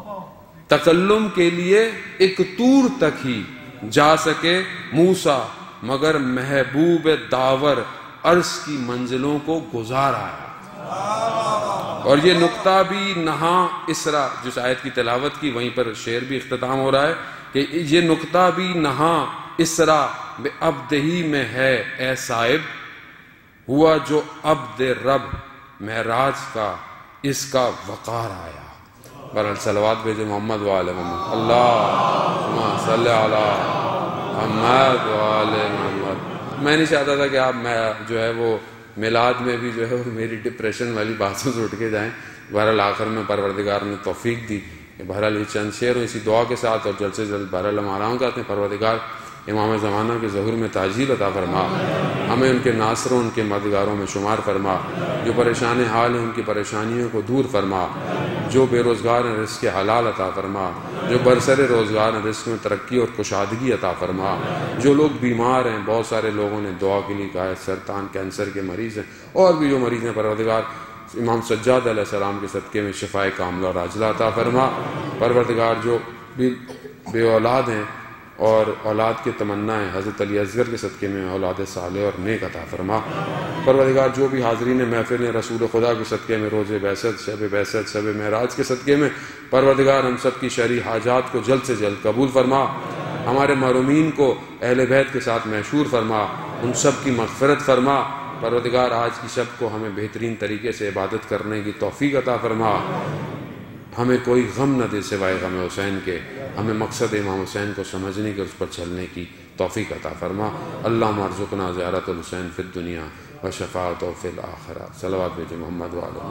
تکلم کے لیے ایک طور تک ہی جا سکے موسیٰ، مگر محبوب داور عرض کی منزلوں کو گزار آیا۔ اور یہ نقطہ بھی نہاں اسرا، جس آیت کی تلاوت کی وہیں پر شعر بھی اختتام ہو رہا ہے کہ یہ نقطہ بھی نہاں اسرا بے عبدہی میں ہے اے صاحب، ہوا جو عبد رب معراج کا اس کا وقار آیا۔ بہرحال صلوات بھیجے محمد وآل محمد، اللہم صلی علی محمد وآل محمد۔ میں نہیں چاہتا تھا کہ آپ میں جو ہے وہ میلاد میں بھی جو ہے وہ میری ڈپریشن والی باتوں سے اٹھ کے جائیں، بہرحال آخر میں پروردگار نے توفیق دی کہ بہرحال یہ چند شعر اسی دعا کے ساتھ اور جلد سے جلد بہرحال ہم آرام کرتے ہیں۔ پروردگار امام زمانہ کے ظہور میں تعجیل عطا فرما، ہمیں ان کے ناصروں ان کے مددگاروں میں شمار فرما، جو پریشان حال ہیں ان کی پریشانیوں کو دور فرما، جو بے روزگار ہیں رزق حلال عطا فرما، جو برسر روزگار ہیں رزق میں ترقی اور کشادگی عطا فرما، جو لوگ بیمار ہیں، بہت سارے لوگوں نے دعا کے لیے کہا ہے، سرطان کینسر کے مریض ہیں اور بھی جو مریض ہیں، پروردگار امام سجاد علیہ السلام کے صدقے میں شفائے کاملہ اور عاجلہ عطا فرما۔ پروردگار جو بھی بے اولاد ہیں اور اولاد کے تمنا ہے، حضرت علی اصغر کے صدقے میں اولاد صالح اور نیک عطا فرما۔ پروردگار جو بھی حاضرین محفل ہیں رسول خدا کے صدقے میں، روز بعثت، شب بعثت، شب معراج کے صدقے میں، پروردگار ہم سب کی شرعی حاجات کو جلد سے جلد قبول فرما، ہمارے محرومین کو اہل بیت کے ساتھ محشور فرما، ان سب کی مغفرت فرما۔ پروردگار آج کی شب کو ہمیں بہترین طریقے سے عبادت کرنے کی توفیق عطا فرما، ہمیں کوئی غم نہ دے سوائے غم حسین کے، ہمیں مقصد امام حسین کو سمجھنے کے اس پر چلنے کی توفیق عطا فرما۔ اللہم ارزقنا زیارت الحسین فی الدنیا و شفاعت فی الآخرہ۔ صلوات بھیجے محمد وعلیہ۔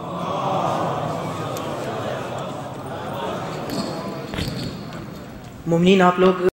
مومنین آپ لوگ